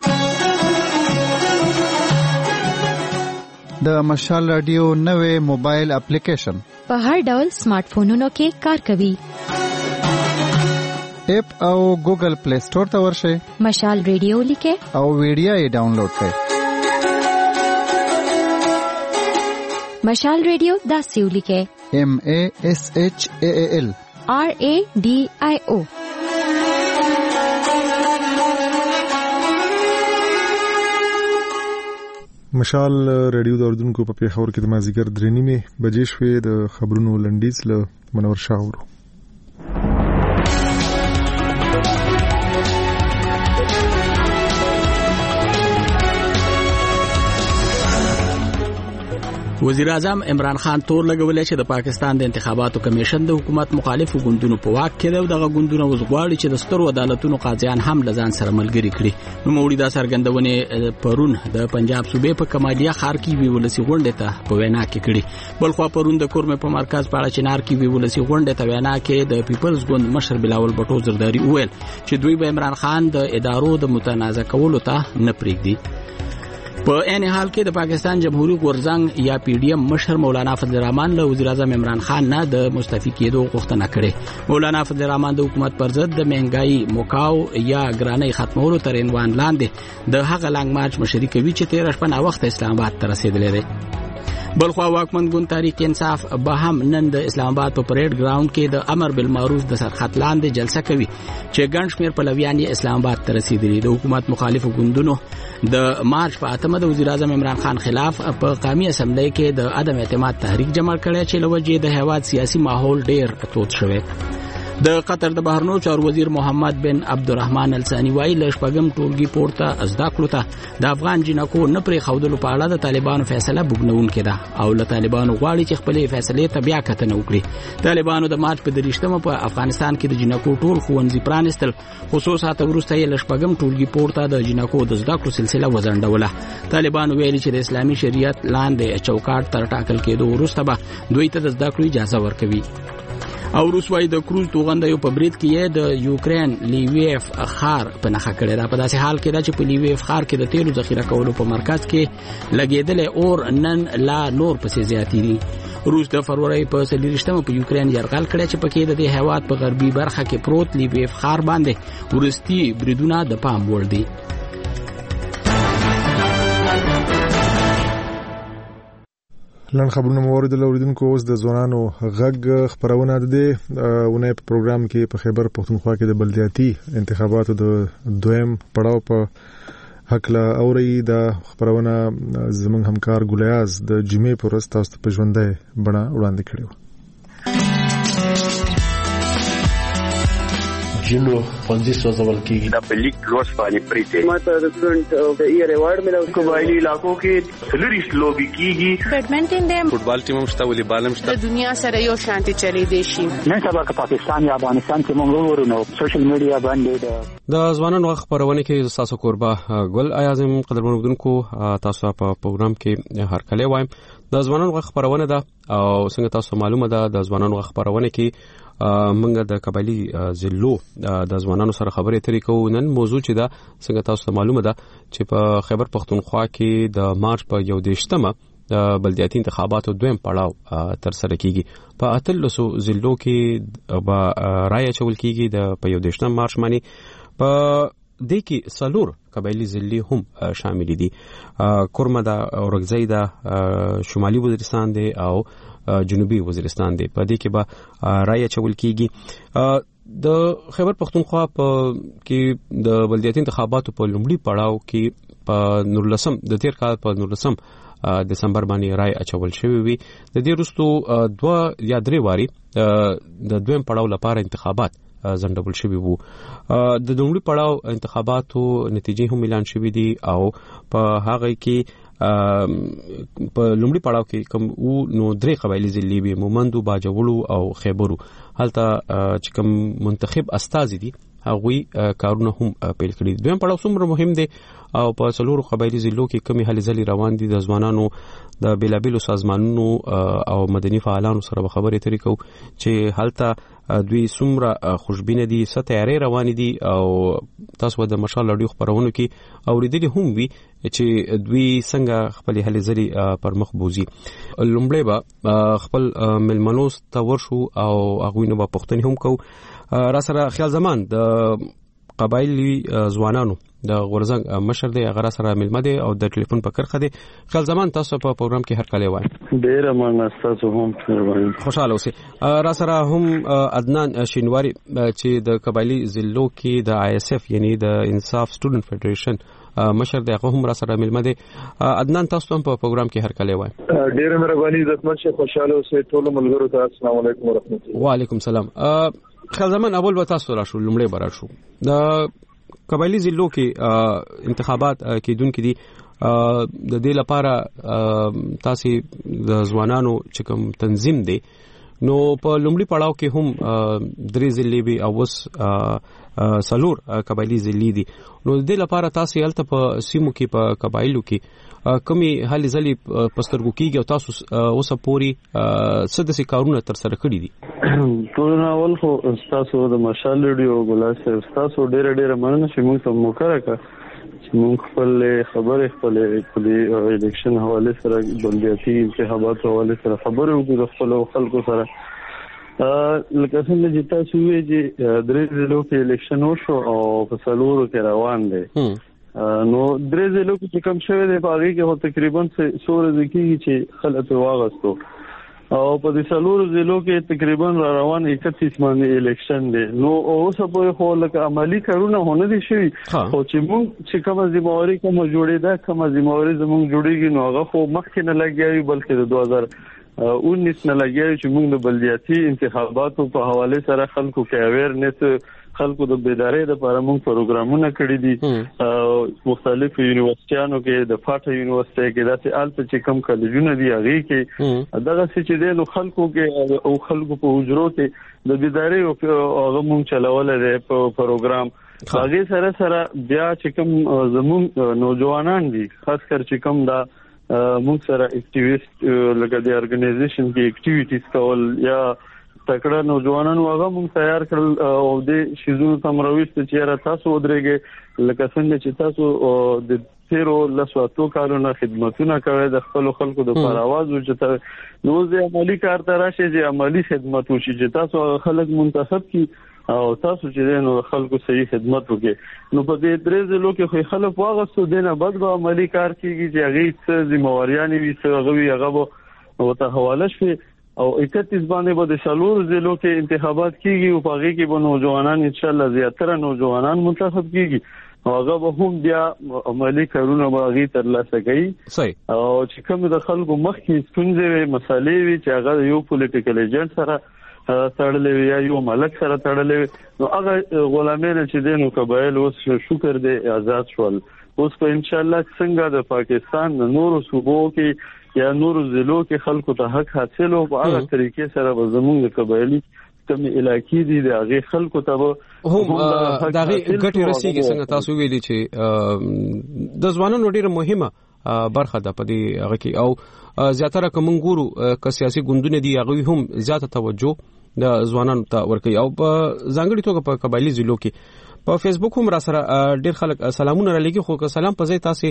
Speaker 22: د مشال رادیو نوې موبایل اپلیکیشن
Speaker 12: په هر ډول سمارټ فونونو کې کار کوي.
Speaker 22: اپ او ګوګل پلی سٹور ته ورشئ،
Speaker 12: مشال ریډیو لیکئ
Speaker 22: او ویډیو یې ډاونلوډ کړئ.
Speaker 12: مشال ریډیو داسې ولیکئ:
Speaker 22: ایم ا ایس ایچ ای ایل
Speaker 12: آر ای ډی آی او.
Speaker 1: مشال ریډیو د اردوونکو په پیښور کې د مازیګر درې نیمې بجې شوې. د خبرونو لنډیز له منور شاه ورو.
Speaker 3: وزیر اعظم عمران خان تور لګولې چې د پاکستان د انتخاباتو کمیشن د حکومت مخالفو ګوندونو په واک کې دی او دغه ګوندونه اوس غواړي چې د سترو عدالتونو قاضیان هم له ځان سره ملګري کړي. نوموړي دا څرګندونې پرون د پنجاب صوبې په کمالیا ښار کې وی ولسی غونډه ته په وینا کې کړي. بلخوا پرون د کورمه په مرکز پاړه چنار کې وی ولسی غونډه ته وینا کې د پیپلز ګوند مشر بلاول بټو زرداری وویل چې دوی به عمران خان د ادارو د متنازع کولو ته نه پرېږدي. په عین حال کې د پاکستان جمهوریت غورځنګ یا پی ډی ایم مشر مولانا فضل الرحمن له وزیر اعظم عمران خان نه د مستعفي کېدو غوښتنه کړې. مولانا فضل الرحمن د حکومت پر ضد د مهنګای موکاو یا ګرانۍ ختمولو تر عنوان لاندې د هغه لانګ مارچ مشري کوي چې تیر شپه نا وخت اسلام آباد ته رسیدلی دی. بلخوا واکمن ګوند تحریک انصاف به هم نن د اسلام آباد په پریډ ګراوند کې د امر بالمعروف د سرخط لاندې جلسه کوي چې ګڼ شمېر پلویان یې اسلام آباد ته رسیدلي. د حکومت مخالفو ګوندونو د مارچ په اتمه د وزیر اعظم عمران خان خلاف په قومي اسمبلی کې د عدم اعتماد تحریک جمع کړی چې له وجې د هیواد سیاسي ماحول ډیر تود شوی. د قطر د بهرنیو چارو وزیر محمد بن عبدالرحمن الثاني وايي له شپږم ټولګي پورته زده کړو ته د افغان جنکو نه پرې خودلو په اړه د طالبانو فیصله بوګنونکې ده او له طالبانو غواړي چې خپلې فیصلې ته بیا کتنه وکړي. طالبانو د مارچ په دریشتمه په افغانستان کې د جنکو ټول ښوونځي پرانستل، خصوصا ته وروسته یې له شپږم ټولګي پورته د جنکو د زده کړو سلسله وځنډوله. طالبانو ویلي چې د اسلامي شریعت لاندې چوکاټ تر ټاکل کېدو وروسته به دوی ته د زده کړو اجازه ورکوي. او روسوي د کروز توغندیو په برید کې د یوکرين لیویف ښار په نخښه کړی دا. په داسې حال کې دا چې په لیویف ښار کې د تیلو ذخیره کولو په مرکز کې لګېدلې اور نن لا نور پسې زیاتېږي. روس د فروری په څلېرویشتمه په یوکرين یرغل کړی چې پکې د دې هیواد په غربي برخه کې پروت لیویف ښار باندې ورستي بریدونه د پام وړ دي.
Speaker 1: لن خبرونه موارد لوریدونکو اوس د ځوانانو غږ خبرونه ده. ونه په پروګرام کې په خیبر پښتونخوا کې د بلدیاتي انتخاباتو د دویم پړاو په حق لا اوري د خبرونه زمونږ همکار ګولیاز د جمعې پر ورځ تاسو په ژوندۍ بڼه وړاندې کړو.
Speaker 5: جنو پنځه سوځول کېږي
Speaker 6: د پلیک لوس باندې پریته
Speaker 5: ماته د سټډنټ د ایئر ایوارډ ملو
Speaker 6: قبایلی علاقو کې سلریس لوبي کیږي.
Speaker 25: بیډمنټن د
Speaker 6: فوټبال ټیم هم شته، والیبال هم شته.
Speaker 25: د دنیا سره یو شانتي چلی دی شي.
Speaker 26: نن سبا که پاکستان یا افغانستان کې موږ ورونو سوشل میډیا باندې
Speaker 27: د ځوانانو خبرونه کې تاسو قربا ګل اعظم قدرمن ودونکو تاسو په پروګرام کې هر کله وایم د ځوانانو خبرونه ده او څنګه تاسو معلومه ده د ځوانانو خبرونه کې منګه د قبایلی ضلعو د ځوانانو سره خبرې اترې کوو. نن موضوع چې دا څنګه تاسو معلومه ده چې په خیبر پښتونخوا کې د مارچ په یو دیشتمه د بلدیاتي انتخاباتو دویم پړاو تر سره کیږي. په اتلسو ضلعو کې به رایه چول کیږي د په یو دیشتم مارچ باندې. په دې کې څلور قبایلی ضلعې هم شامل دي. کورمه ده، اورګزۍ ده، شمالي وزیرستان دی او جنوبي وزیرستان دی. په دې کې به رایه چول کیږي. د خیبر پښتونخوا په کې د بلدیاتي انتخاباتو په لومړي پړاو کې په نورلسم د تیر کال په نورلسم دسمبر باندې رای اچول شوی وي. د دې وروسته دوه یا درې واري د دویم پړاو لپاره انتخابات زندبل شوی وو. د دومړي پړاو انتخاباتو نتیجې هم اعلان شوې دي او په هغه کې په لومړي پړاو کې کوم نو درې قبایلی ضلعې به مومندو باجوړو او خیبرو هلته چې کوم منتخب استازي دي هغه کارونه هم پیل کړي. دویم پړاو څومره مهم دی او په څلورو قبایلی ضلعو کې کمی هلې ځلې روان دي د ځوانانو د بیلابیلو سازمانونو او مدني فعالانو سره خبرې ترې کوو چې هلته دوی څومره خوشبینه دي څه تیاری روان دي او تاسو د مشال رادیو خبرونو کې اوریدلي هم وي چې دوی څنګه خپل هلې ځلې پر مخ بوزي. لومړی به خپل ملمنو ته ورشو او هغوی نه به پوښتنې هم کوو. را سره خیال زمان د قبایلی ځوانانو د غورزنګ مشر دی هغه سره ملمه دی او د ټلیفون په کرخه دی. خیال زمان تاسو په پروګرام کې هر کله وای
Speaker 4: ډیر مننه تاسو هم مهرباني
Speaker 27: خوشاله اوسئ. را سره هم عدنان شینواری چې د قبایلی ضلعو کې د آی اس اف یعنی د انصاف سټوډنټ فدریشن مشر دی هغه هم را سره ملمه دی. عدنان تاسو هم په پروګرام کې هر کله وای
Speaker 4: ډیر مهرباني عزتمن شیخ خوشاله اوسئ ټول ملګرو ته السلام علیکم ورحمت الله.
Speaker 27: وعلیکم السلام. خیال زمان اول به تاسو راشو لومړی به راشو د قبایلی ضلعو کې انتخابات کېدونکي دي د دې لپاره تاسو د ځوانانو چې کوم تنظیم دی نو په لومړي پړاو کې هم درې ضلعې به اوس سلور قبایلی ضلعې دي نو د دې لپاره تاسو هلته په سیمو کې په قبایلو کې کمی هلې ځلې پسترګو کېږي او تاسو اوس پورې څه داسې کارونه ترسره کړي دي؟
Speaker 4: ټول اول خو تاسو د مشال رادیو ګلای صاحب تاسو ډېر ډېر مننه چې موږ ته موقع راکړه چې موږ خپل خبرې خپل د الیکشن حواله سره بلدیاتي انتخاباتو حواله سره خبرې وکړو د خپل خلکو سره. لکه څنګه چې تاسو وایي چې درې ضلعو کې الیکشن وشو او په څلورو کې روان دی نو درې ضلعو کې چې کوم شوی دی په هغې کې خو تقریبا څو ورځې کېږي چې خلک یې واغستو او په دې څلورو ضلعو کې تقریبا را روان اکتیس باندې الیکشن دی نو اوسه پورې خو لکه عملي کارونه خو نه دي شوي خو چې موږ چې کومه ذمهواري کومه جوړېده کومه ذمهواري زموږ جوړېږي نو هغه خو مخکې نه لګیا وي بلکې د دوه هزار उन्नीस نه لګیا چې موږ د بلدیاتي انتخاباتو په حواله سره خلکو کې اویرنس خلکو د بیداری لپاره موږ پروګرامونه کړی دي مختلف یونیورسيټانو کې د فاټه یونیورسيټي کې داسې الته چې کم کالجونه دي هغه کې دغه چې د نو خلکو کې او خلکو په حجرو کې د بیداری او هغه موږ چلول دي په پروګرام هغه سره سره بیا چې کوم زموږ نوجوانان دي خاص کر چې کوم دا موږ سره اکټیویست لکه د ارګنایزیشن کې اکټیویټیز کول یا تکړه نوجوانان هغه موږ تیار کړل او د شیزونو تمرويست چې را تاسو ودرېږي لکه څنګه چې تاسو د تیرو لسواتو کارونه خدمتونه کوي د خپل خلکو د پر आवाज وچته نو زه عملی کار ته راشي چې عملی خدمت وشي چې تاسو خلک منتخب کی او تاسو چې نو خلکو صحیح خدمت وکړي نو په دې درې ځلو کې خو خلک واغستو دینه بعد به عملی کار کیږي چې هغه څه ذمہواریان وي څه هغه وي هغه او ته حواله شي او اکتیس باندې به د شالور ضلعو کې انتخابات کیږي او په هغه کې به نوجوانان ان شاء الله زیاتره نوجوانان منتخب کیږي هغه به هم بیا عملی کارونه به هغه ترلاسه کوي
Speaker 27: صحیح او
Speaker 4: چې کوم د خلکو مخکې ستونزې مسالې وي چې هغه یو پولیټیکل ایجنټ سره تړلې یا یو ملک سره تړلې نو هغه غلامانه چې دینو قبایل اوس شکر دې آزاد شول اوس په ان شاء الله څنګه د پاکستان نورو صوبو کې یا نورو ضلعو کې خلکو ته حق حاصل او په هغه طریقې سره به زموږ قبایلی کوم علاقې دي د هغه خلکو ته
Speaker 27: هم دغه ګټي رسیږي څنګه تاسو ویلي چې د ځوانانو ډیره مهمه برخه ده په دې هغه کې او زیاتره کوم ګورو ک سیاسي ګوندونه دي هغه هم زیاته توجه د ځوانانو ته ورکوي او په ځانګړي توګه په قبایلی ضلعو کې په فیسبوک هم را سره ډیر خلک سلامونه را لګي خو که سلام په ځای تاسو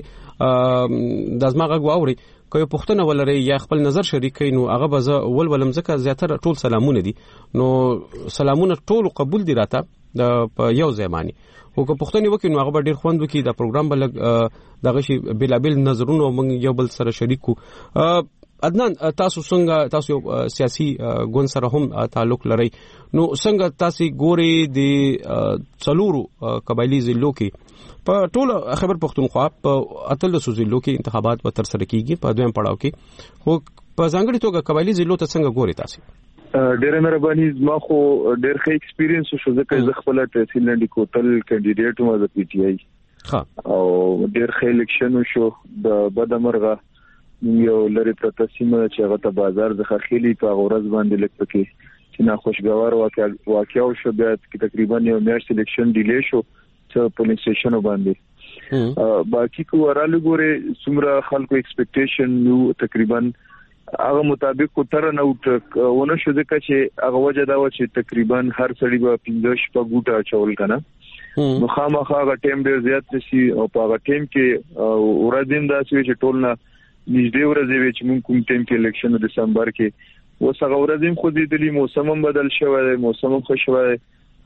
Speaker 27: د ازماغه غواوري کوي پښتنه ولري یا خپل نظر شریک کین نو هغه به ول ولم ځکه زیاتره ټول سلامونه دي نو سلامونه ټول قبول دي راته د یو ځماني او که پښتنه وکړي نو هغه ډیر خوند وکړي دا پروګرام بل دغه شی بلابل نظرونه موږ یو بل سره شریک کو. عدنان تاسو څنګه تاسو سیاسي ګوند سره هم تعلق لرئ نو څنګه تاسو ګوري د څلورو قبایلی ضلعو کې په ټول خبر پښتونخوا په اتل ضلعو کې انتخابات به تر سره کیږي په دویم پړاو کې خو په ځانګړي توګه قبایلی ضلعو ته څنګه ګوري تاسو؟
Speaker 4: ډېر مهرباني زما خو ډېر ښه ایکسپیرینس شو ځکه زه خپل تحصیل نډي کوتل کینډیډیټ وم د پی ټی آی
Speaker 7: او ډیر ښه الیکشن شو د بدمرغه یو لري پرته سیمه چې هغه ته بازار ځخه خېلی په غورز باندې لیک پکې چې ناخوشګوار واقع واقع شو بیا چې تقریبا یو میاشت الیکشن ډیلی شو چې پولیس سټیشن باندې باقي کو وراله ګوره څومره خلکو ایکسپیکټیشن نو تقریبا هغه مطابق کو تر نه ونه شو ځکه چې هغه وجه دا و چې تقریبا هر سړی به پنځه شپه ګوټه چول کنه نو خامخا هغه ټیم ډیر زیات شي او په هغه ټیم کې ورځین دا چې ټول نه نږدې ورځې وي چې موږ کوم ټیم کې الیکشن د دسمبر کې اوس هغه ورځې خو دې دلی موسم هم بدل شوی دی موسم خو شوی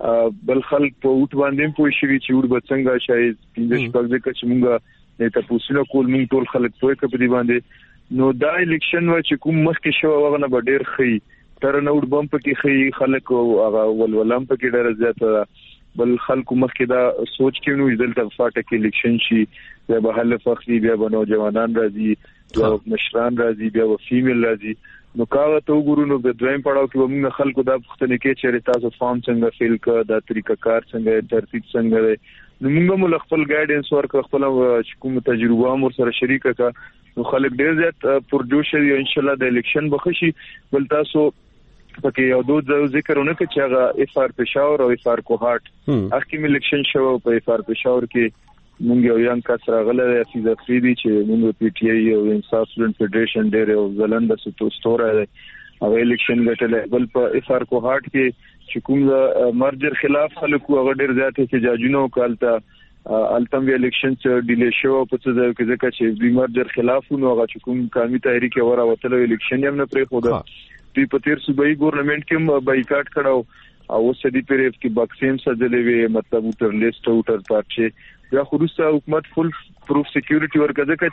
Speaker 7: بل خلک په اوټ باندې پوه شي چې اوټ به څنګه شاید پنځه شپږ ځکه چې موږ نه تاسو کول موږ ټول خلک پوه کړی باندې نو دا الیکشن و چې کوم مخکې شو هغه نه ډیر خې تر نو اوټ بم پکې خې خلک هغه ولولم پکې ډیر زیات بل خلکو مخکې دا سوچ کې نو دلته فاټه کې الیکشن شي بیا به حل فخری بیا به نوجوانان راځي بیا مشران راځي بیا به فیمیل راځي نو کاغه ته وګورو نو د دویم پړاو کې موږ خلکو دا پښتنه کې چې تاسو فارم څنګه فیل کړه دا طریقه کار څنګه ترتیب څنګه دی نو موږ مو خپل ګایډنس ورکړ خپل کوم تجربه مو سره شریک کړه نو خلک ډیر زیات پرجوش دي ان شاء الله د الیکشن بخشي بل تاسو پکې یو دوه ذکرونه کې چې هغه اف ار پېښور او اف ار کوهات اخکې الیکشن شو په اف ار پېښور کې موږ یو یم کس راغله فیض افریدي چې موږ پی ټی آی او انصاف سټوډنټ فدریشن ډېر او ځلند ستو ستوره دی او الیکشن ګټل بل په اف ار کوهات کې چې کوم مرجر خلاف خلکو هغه ډېر زیات احتجاجونه وکړل التم وی الیکشن چې ډیلی شو په څه ځای کې ځکه چې د مرجر خلاف نو هغه چې کوم قومي تحریک ورا وتل الیکشن هم نه پرې خوده دوی په تیر صوبایي ګورنمنت کې بایکاټ کړو او اوس دې پرې کې بکسیم سجلې وي مطلب تر لیست او تر پاتې یا خصوصا حکومت فل پروف سکیورټي ورکړه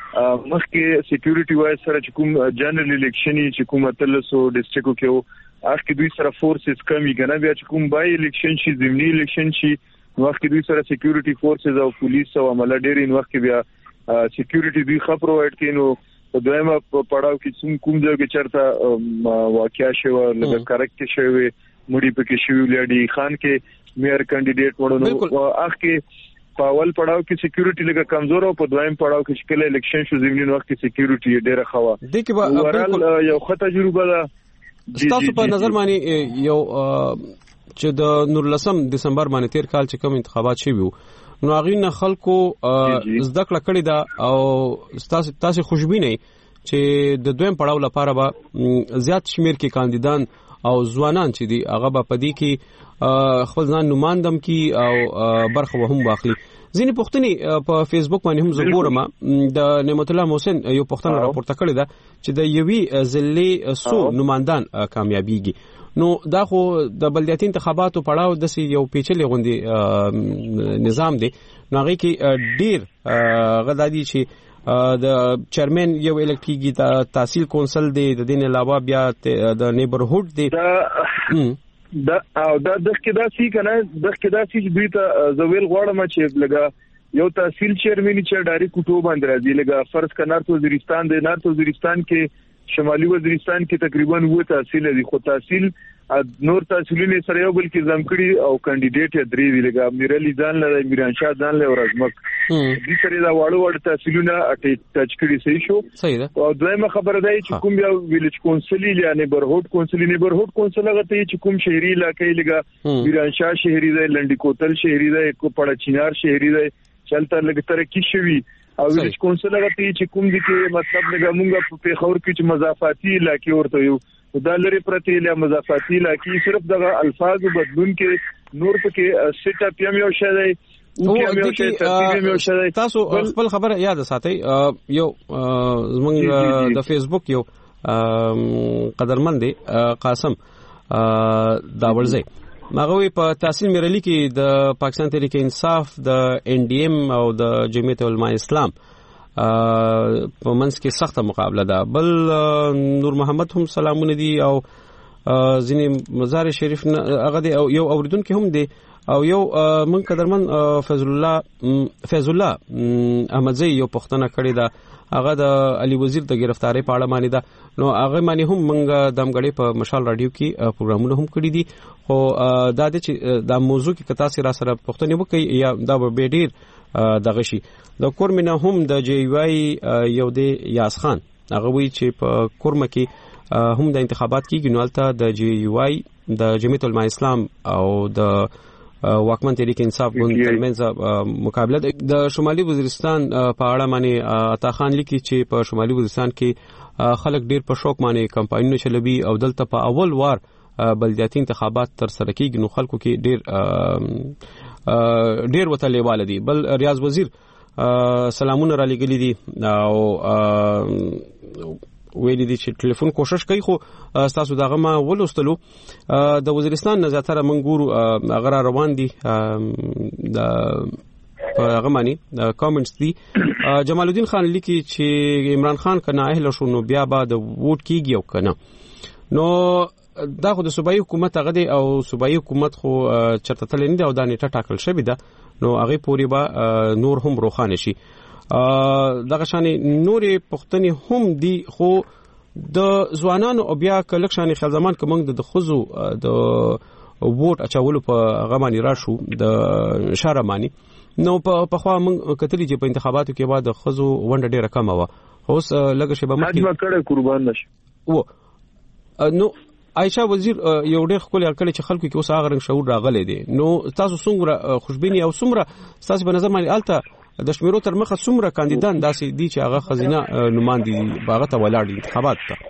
Speaker 7: چې مخکې سکیورټي وای سره چې کوم جنرال الیکشن چې کوم تلسو ډیسټریکو کې اخکې دوی سره فورسز کمی کنه بیا چې کوم بای الیکشن شي ضمني الیکشن شي وخت دوی سره سکیورټي فورسز او پولیس او عمله ډېر ان وخت بیا سکیورټي دوی خبر پرووايډ کینو په دویمه پړاو کې څوم کوم ځای کې چرته واقعیا شو لږ کریکټ شوی مړی پکې شوی لړی خان کې مېر کینډیډیټ وړو اخکې پاول پړاو کې سکیورټي لږه کمزور او په دویم پړاو کې شکل الیکشن شو زمینی وخت کې سکیورټي ډېره خوا
Speaker 27: د کې
Speaker 7: بالکل یو خطا تجربه ده
Speaker 27: تاسو په نظر باندې یو چې د نور لسم دسمبر باندې تیر کال چې کوم انتخابات شوي وو نو هغه نه خلکو زده کړه کړې ده او تاسو تاسو خوشبینه چې د دویم پړاو لپاره به زیات شمیر کې کاندیدان او ځوانان چې دي هغه به پدې کې خپل ځان نمائندم کی او برخه هم واخلي ځینې پښتني په فیسبوک باندې هم زګورم د نعمت الله محسن یو پښتنه راپورته کړی ده چې د یوي ضلع سو نمائندان کامیابیږي نو دا خو د بلدیاتي انتخاباتو پړاو د یو پیچلې غوندي نظام دی نو هغه کې ډیر غدادي چې د چیرمن یو الکټیږي تحصیل کونسل دی د دین علاوه بیا د نیبرهود دی
Speaker 7: دا او دا دغه دا سی کنه دغه دا سی دوی ته زویل غواړم چې لګا یو تحصیل چیرمن چې ډاری کوټو باندې راځي لګا فرض کنار وزیرستان دی نارت وزیرستان کې شمالي وزیرستان کې تقریبا وو تحصیل دي خو تحصیل نور تحصیلونه سره یو بل کې زمکړي او کینډیډیټ درې وی لګا میرلی ځان له میران شاه ځان له ورزمک دي سره دا واړو وړ تحصیلونه ټچ کړي صحیح شو
Speaker 27: صحیح ده
Speaker 7: او دویمه خبره ده چې کوم یو ویلیج کونسل یا نیبرهود کونسل نیبرهود کونسل هغه ته چې کوم شهري علاقې لګا میران شاه شهري ده لنډی کوتل شهري ده کو پړه چینار شهري ده چلته لګ ترقی شوی او ویلیج کونسل هغه ته چې کوم دي کې مطلب لګا مونږ په پیښور کې چې مضافاتي علاقې ورته یو دا لري پرتی له مضافاتي علاقې صرف دغه الفاظ بدلون کې نور پکې سیټ اپ یو شای
Speaker 27: او تاسو خپل خبره یاد ساتئ یو زمونږ د فیسبوک یو قدرمن دی قاسم داولزی ماغوی په تحصیل میرلی کې د پاکستان تحریک انصاف د ان ډی ایم او د جمعیت علماء اسلام په منځ کې سخته مقابله ده بل نور محمد هم سلامونه دي او ځینې مزار شریف هغه دی او یو اوریدونکو هم دی او یو من قدرمن فیض الله فیض الله احمدزی یو پښتنه کړی ده هغه د علي وزیر د گرفتاری په اړه مانی ده نو هغه مانی هم منګه دمګړې په مشال رادیو کې پروګرامونه هم کړی دي خو دا د چې د موضوع کې کتا سره سره پښتني وکي یا دا به ډیر دغه شي د کورمنه هم د جی وای یو دی یاس خان هغه وی چې په کورمه کې هم د انتخابات کیږي نو البته د جی وای د جمعیت العلماء اسلام او د واکمن تحریک انصاف ګوند ترمنځ مقابله د شمالي وزیرستان په اړه باندې عطا خان لیکي چې په شمالي وزیرستان کې خلک ډیر په شوق باندې کمپاینونه چلوي او دلته په اول وار بلدیاتي انتخابات تر سره کیږي نو خلکو کې ډیر ډیر وته لیواله دي. بل ریاض وزیر سلامونه را لګلې دي او ویلي دي چې ټلیفون کوشش کوي خو تاسو دغه ما ولوستلو د وزیرستان نه زیاتره منګورو هغه روان دي د هغه معنی د کامنټس دي. جمال الدین خان لیکي چې عمران خان کنه اهل شو نو بیا به د ووټ کیږي او کنه نو دا خو د صوبایي حکومت هغه دی او صوبایي حکومت خو چرته تل نه دی او دا نیټه ټاکل شوی ده نو هغه پوری به نور هم روخانه شي. دغه شانې نورې پښتنې هم دي خو د ځوانانو او بیا کلک شانې خل زمان کوم د خزو د ووټ اچولو په هغه باندې راشو د اشاره معنی نو په خوا موږ کتلی چې په انتخاباتو کې بعد خزو ونډه ډیره کم و اوس لږ شی به مخکې
Speaker 7: کړه قربان نشي
Speaker 27: و نو عائشہ وزیر یو ډېر خپل کړي چې خلکو کې اوس هغه رنګ شعور راغلی دی نو تاسو څومره خوشبینی او څومره تاسو په نظر باندې الته د شمیرو تر مخه څومره کاندیدان داسې دي چې هغه خزینه نمائندګي باغ ته ولاړ انتخابات ته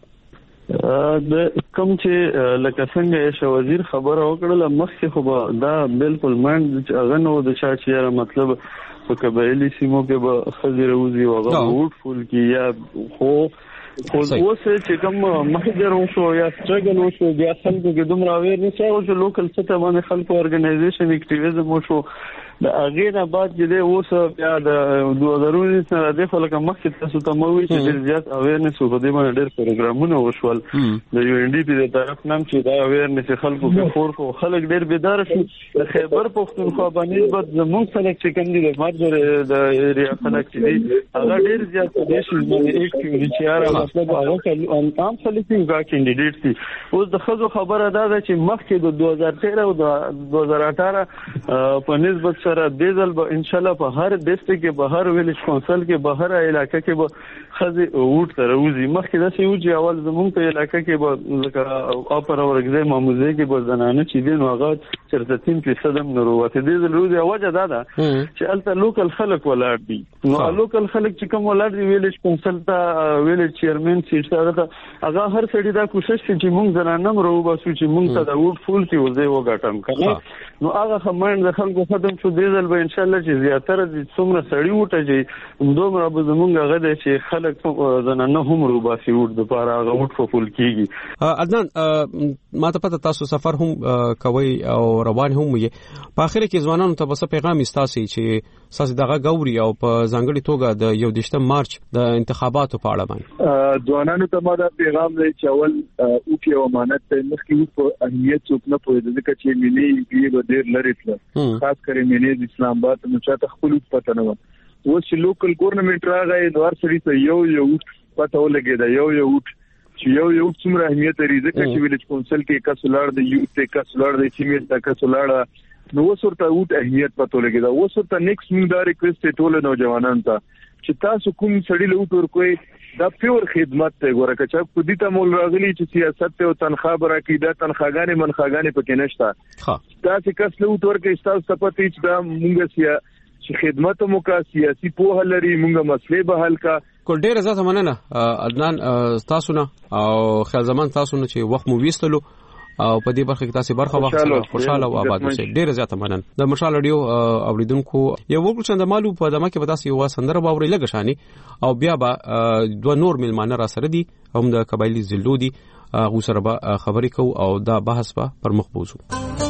Speaker 4: د کوم چې لکه څنګه عائشہ وزیر خبره وکړه مخکې خو دا بالکل مند هغه نو د چا چې مطلب په قبایلی سیمو کې به خزیره وزي او هغه ووټ فول کې یا خو خو اوس چې کوم محجر وشو یا سټرګل وشو بیا خلکو کې دومره اویرنس او چې لوکل سطح باندې خلکو ارګنایزیشن اکټیویزم وشو د هغه نه بعد چې اوس بیا د دوه هزار نولس نه د خلکو مخکې تاسو ته مو وی چې ډیر زیات اویرنس په دې باندې ډیر پروګرامونه وشول د یو ان ډي پی د طرف نام چې دا اویرنس خلکو په فور کو خلک ډیر بیدار شو د خیبر پختونخوا باندې بعد زموږ خلک چې کوم دي د مرجر د ایریا خلک چې دي هغه ډیر زیات د شي باندې اکټیو دي چې هغه مطلب هغه عام خلک یو کینډیډیټ دي اوس د خزو خبره ده چې مخکې د دوه هزار تیرہ او د دوه هزار اٹھارہ په نسبت سره دیزل به ان شاء الله په هر ډیسټریکټ کې به هر ویلیج کونسل کې به هر علاقې کې به خزي ووټ تر وزي مخکې دا چې وځي اول زمونږ په علاقې کې به ځکه اپر اورګزه ماموزه کې به زنانه چې دین واغات چرته تین فیصد هم نه وروته دیزل روزي وجه دا ده چې الته لوکل خلک ولاړ دي نو لوکل خلک چې کوم ولاړ دي ویلیج کونسل ته ویلیج چیرمن سیټ ته هغه هر سړي دا کوشش کوي چې مونږ زنانه مرو باسو چې مونږ ته دا ووټ فول کې وځي وګټم کنه نو هغه خمن د خلکو ختم شو دیزل به ان شاء الله چې زیاتره د څومره سړی وټه چې دومره به زمونږ غده چې خلک زنانه هم رو باسي وټ د پاره هغه وټ فول کیږي. عدنان ما ته پته تاسو سفر هم کوي او روان هم یې په اخر کې ځوانانو ته بس پیغام استاسي چې ساس دغه غوري او په ځانګړي توګه د یو دیشتم مارچ د انتخاباتو په اړه باندې
Speaker 7: ځوانانو ته ما دا پیغام دی چې اول او کې امانت ته مخکې په اهمیت څوک نه پوهیږي ځکه چې ملي بي به ډیر لري تل خاص کر ملي د اسلام آباد نو چاته خپل پته نه و اوس چې لوکل ګورنمنت راغی دوار سړي ته یو یو پته ولګي دا یو یو چې یو یو څومره اهمیت لري ځکه چې ویلیج کونسل کې کس ولر د یو ته کس ولر د سیمې ته کس ولر نو وسورته وټ اهمیت پته لګي دا وسورته نیکسټ موږ دا ریکوست ټول نوجوانانو ته چې تاسو کوم سړي له وټ ورکوي دا پیور خدمت ته ګوره کچا په دې ته مول راغلي چې سیاست او تنخواه برکې دا تنخواګانې منخواګانې پکې نشته ها دا چې کس له وټ ورکوي تاسو سپاتې چې دا موږ سیا چې خدمت مو کا سیاسي پوهه لري موږ مسلې به حل کا
Speaker 27: کول ډیر زړه مننه عدنان تاسو نه او خیال زمان تاسو نه چې وخت مو ویستلو او په دې برخه کې تاسو برخه واخلئ خوشاله او آباد اوسئ ډیر زیاته مننه د مشال رادیو اوریدونکو یو وګړو چې د مالو په دمه کې به تاسو یو سندره باوري لګ شاني او بیا به دوه نور ملمانه را سره دي هم د قبایلی زلو دي غو سره به خبرې کو او دا بحث به پر مخ بوزو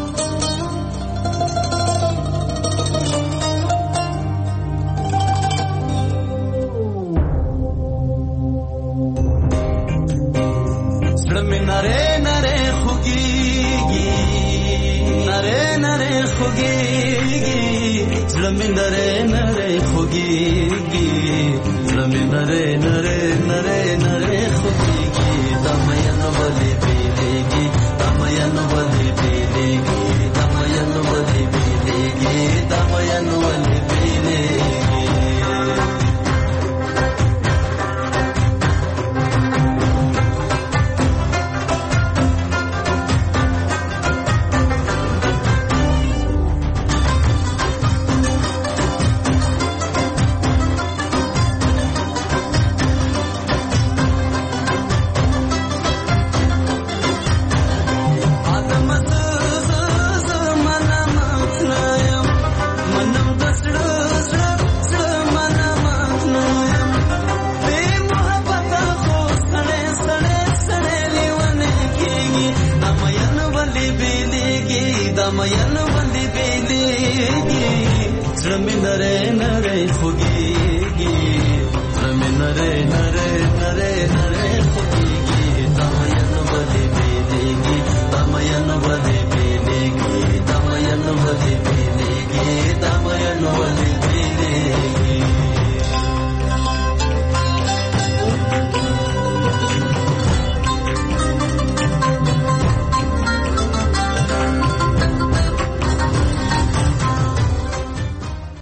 Speaker 9: नरे नरे खुगीगी ज़मीन नरे नरे नरे नरे खुगीगी तमयन वली पीलेगी तमयन वली पीलेगी तमयन वली पीलेगी तमयन वली पीलेगी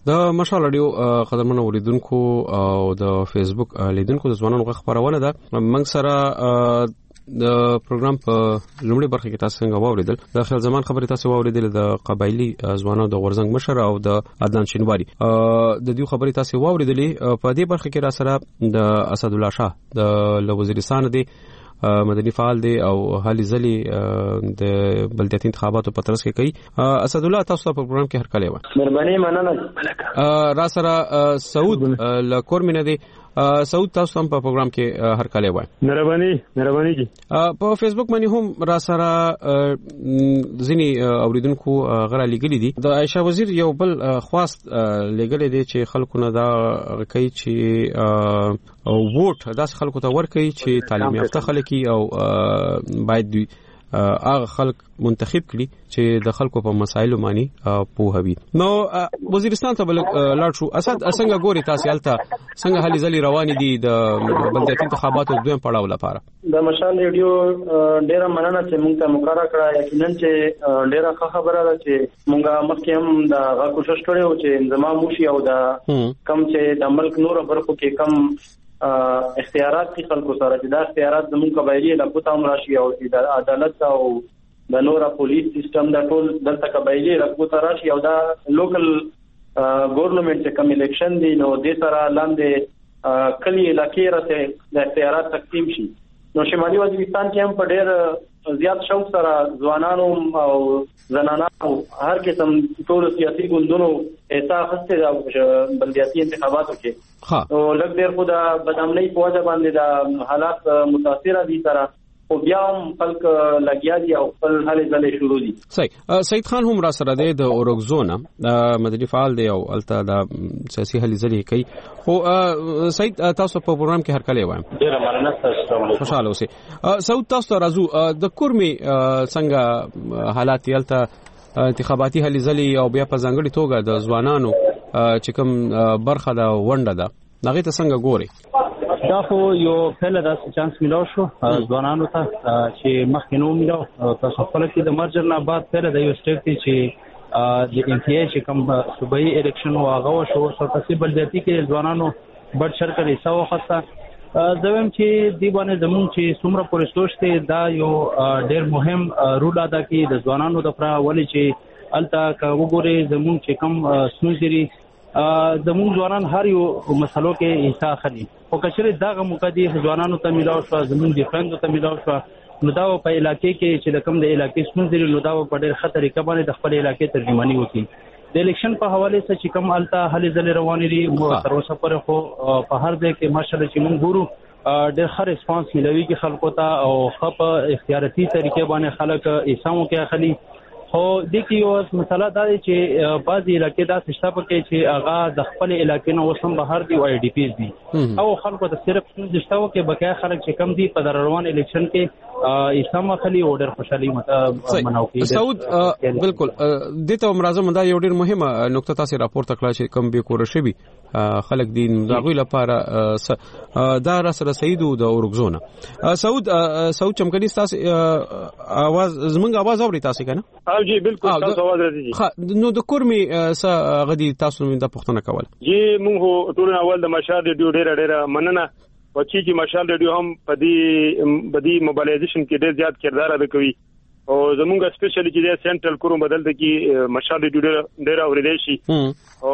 Speaker 27: د مشال رادیو قدرمن اوریدونکو او د فیسبوک لیدونکو د ځوانانو خبرونه ده موږ سره د پروګرام په لومړي برخه کې تاسو څنګه واوریدل د خیال زمان خبرې تاسو واوریدل د قبایلی ځوانانو د غورزنګ مشر او د عدنان شینواری د دې خبرې تاسو واوریدلې په دې برخه کې را سره د اسد الله شاه د وزیرستان دی مدني فعال دی او حالي ځلي د بلدیاتي انتخاباتو په ترڅ کې کوي اسد الله تاسو په پروګرام کې هر کله و
Speaker 10: مهرباني مننه
Speaker 27: را سره سعود ل کورمنه دی سعود تاسو هم په پروګرام کې هر کله وای
Speaker 10: مهرباني مهرباني جی
Speaker 27: په فیسبوک باندې هم را سره ځینی اوریدونکو غره لګلې دي د عائشہ وزیر یو بل خواست لګلې دي چې خلکو نه دا کوي چې او ووټ داس خلکو ته ورکړي چې تعلیم یافته خلک او باید دوی هغه خلک منتخب کړي چې د خلکو په مسایلو باندې پوهوي. نو وزیرستان ته بل لاړ شو. اسد څنګه ګوري تاسو الته څنګه هلي ځلي روانې دي د بلدیاتي انتخاباتو دویم پړاو لپاره؟
Speaker 10: د مشال ریډیو ډیره مننه چې موږ ته مقرره کړه. یقینا چې ډیره ښه خبره ده چې موږ مخکې هم دا غا کوشش کړو چې زمام وشي او دا کم چې د ملک نور برخو کې کم اختیارات کی خلکو سره چې دا اختیارات زموږ قبایلی علاقو ته هم راشي او د عدالت او د نورا پولیس سیستم د ټول دلته قبایلی علاقو ته راشي او دا لوکل ګورنمنت چې کوم الیکشن دی نو د سره لاندې کلی علاقې راته د اختیارات تقسیم شي. نو شمالي وزیرستان کې هم په ډېر زیات شوق سره ځوانانو او زنانانو هر قسم ټول سیاسي ګوندونو احساس هسته د بلدیاتي انتخاباتو کې ها او لږ ډېر خو د بدامنۍ په وجه باندې د حالات متاثر دي سره او بیا هم خلک لګیا دي او خپل هلې ځلې شروع دي.
Speaker 27: صحیح. سید خان هم را سره دی د اورګزونه د مدني فعال دی او الته د سیاسي هلې ځلې کوي. خو سید تاسو په پروګرام کې هر کله وایم
Speaker 10: ډیره مننه تاسو
Speaker 27: خوشاله اوسئ. سعود تاسو راځو د کورمي څنګه حالات الته انتخاباتي هلې ځلې او بیا په ځانګړي توګه د ځوانانو چې کوم برخه دا ونده ده هغه ته څنګه ګوري؟
Speaker 10: دا خو یو پهله داسې چانس ملاو شو ځوانانو ته چې مخکې نو ملاو تاسو خپل کې د مرجر نه بعد پهله د یو سټیټ دی چې د ان ټي ای چې کوم صوبایي الیکشن واغه شو سو تاسو بلدیاتي کې ځوانانو بډ شر کړي سو خاصه زویم چې دی باندې زمون چې څومره پورې سوچته دا یو ډېر مهم رول ادا کوي د ځوانانو لپاره ولې چې الته کا وګوري زمون چې کوم سنځري زمون ځوانان هر یو مسلو کې حصہ اخلي او کچره داغه مقدي ځوانانو ته ملاو شو زمون ډیفرنټ ته ملاو شو نو دا په علاقې کې چې د کوم د علاقې سنځري نو دا په ډېر خطرې کبانه د خپل علاقې ترجمانی وکړي. د الیکشن په حواله سره چې کوم الته هلي ځلې روانې دي مو تر اوسه پورې خو په هر ځای کې ماشاءالله چې موږ ګورو ډېر ښه ریسپانس ملوي کې خلکو ته او خپ اختیاراتي طریقې باندې خلک ایسامو کې اخلي. خو د کې یو مسله دا دی چې بعضي علاقې دا سشته پکې چې هغه د خپل علاقې نه وسم بهر دی او آی ډي پیز دي او خلکو ته صرف سشته کې بقای خلک چې کم دي په روان الیکشن کې ایسامه خلی اورډر خوشالي مناو کې.
Speaker 27: سعود بالکل دته مرزم دا یو ډېر مهمه نقطه تاسو راپور تکړه چې کم به کور شي خلک دین دغه لپاره دا را سره سعید او د اورګزونه. سعود سعود چمکدي تاسو आवाज زمونږ आवाज اوري تاسو کنه؟
Speaker 10: ها جی بالکل تاسو आवाज راځي.
Speaker 27: ها نو د کورمي س غدي تاسو د پښتنه کول
Speaker 10: جی موږ ټول اول د مشال ریډیو ډیره ډیره مننه وچی چې مشال ریډیو هم په دې بدی موبایلایزیشن کې ډیر زیات کردار ادا کوي او زمونږ سپیشلی چې د سنټرل کوروم بدل د کې مشال ریډیو ډیره اوریدل شي او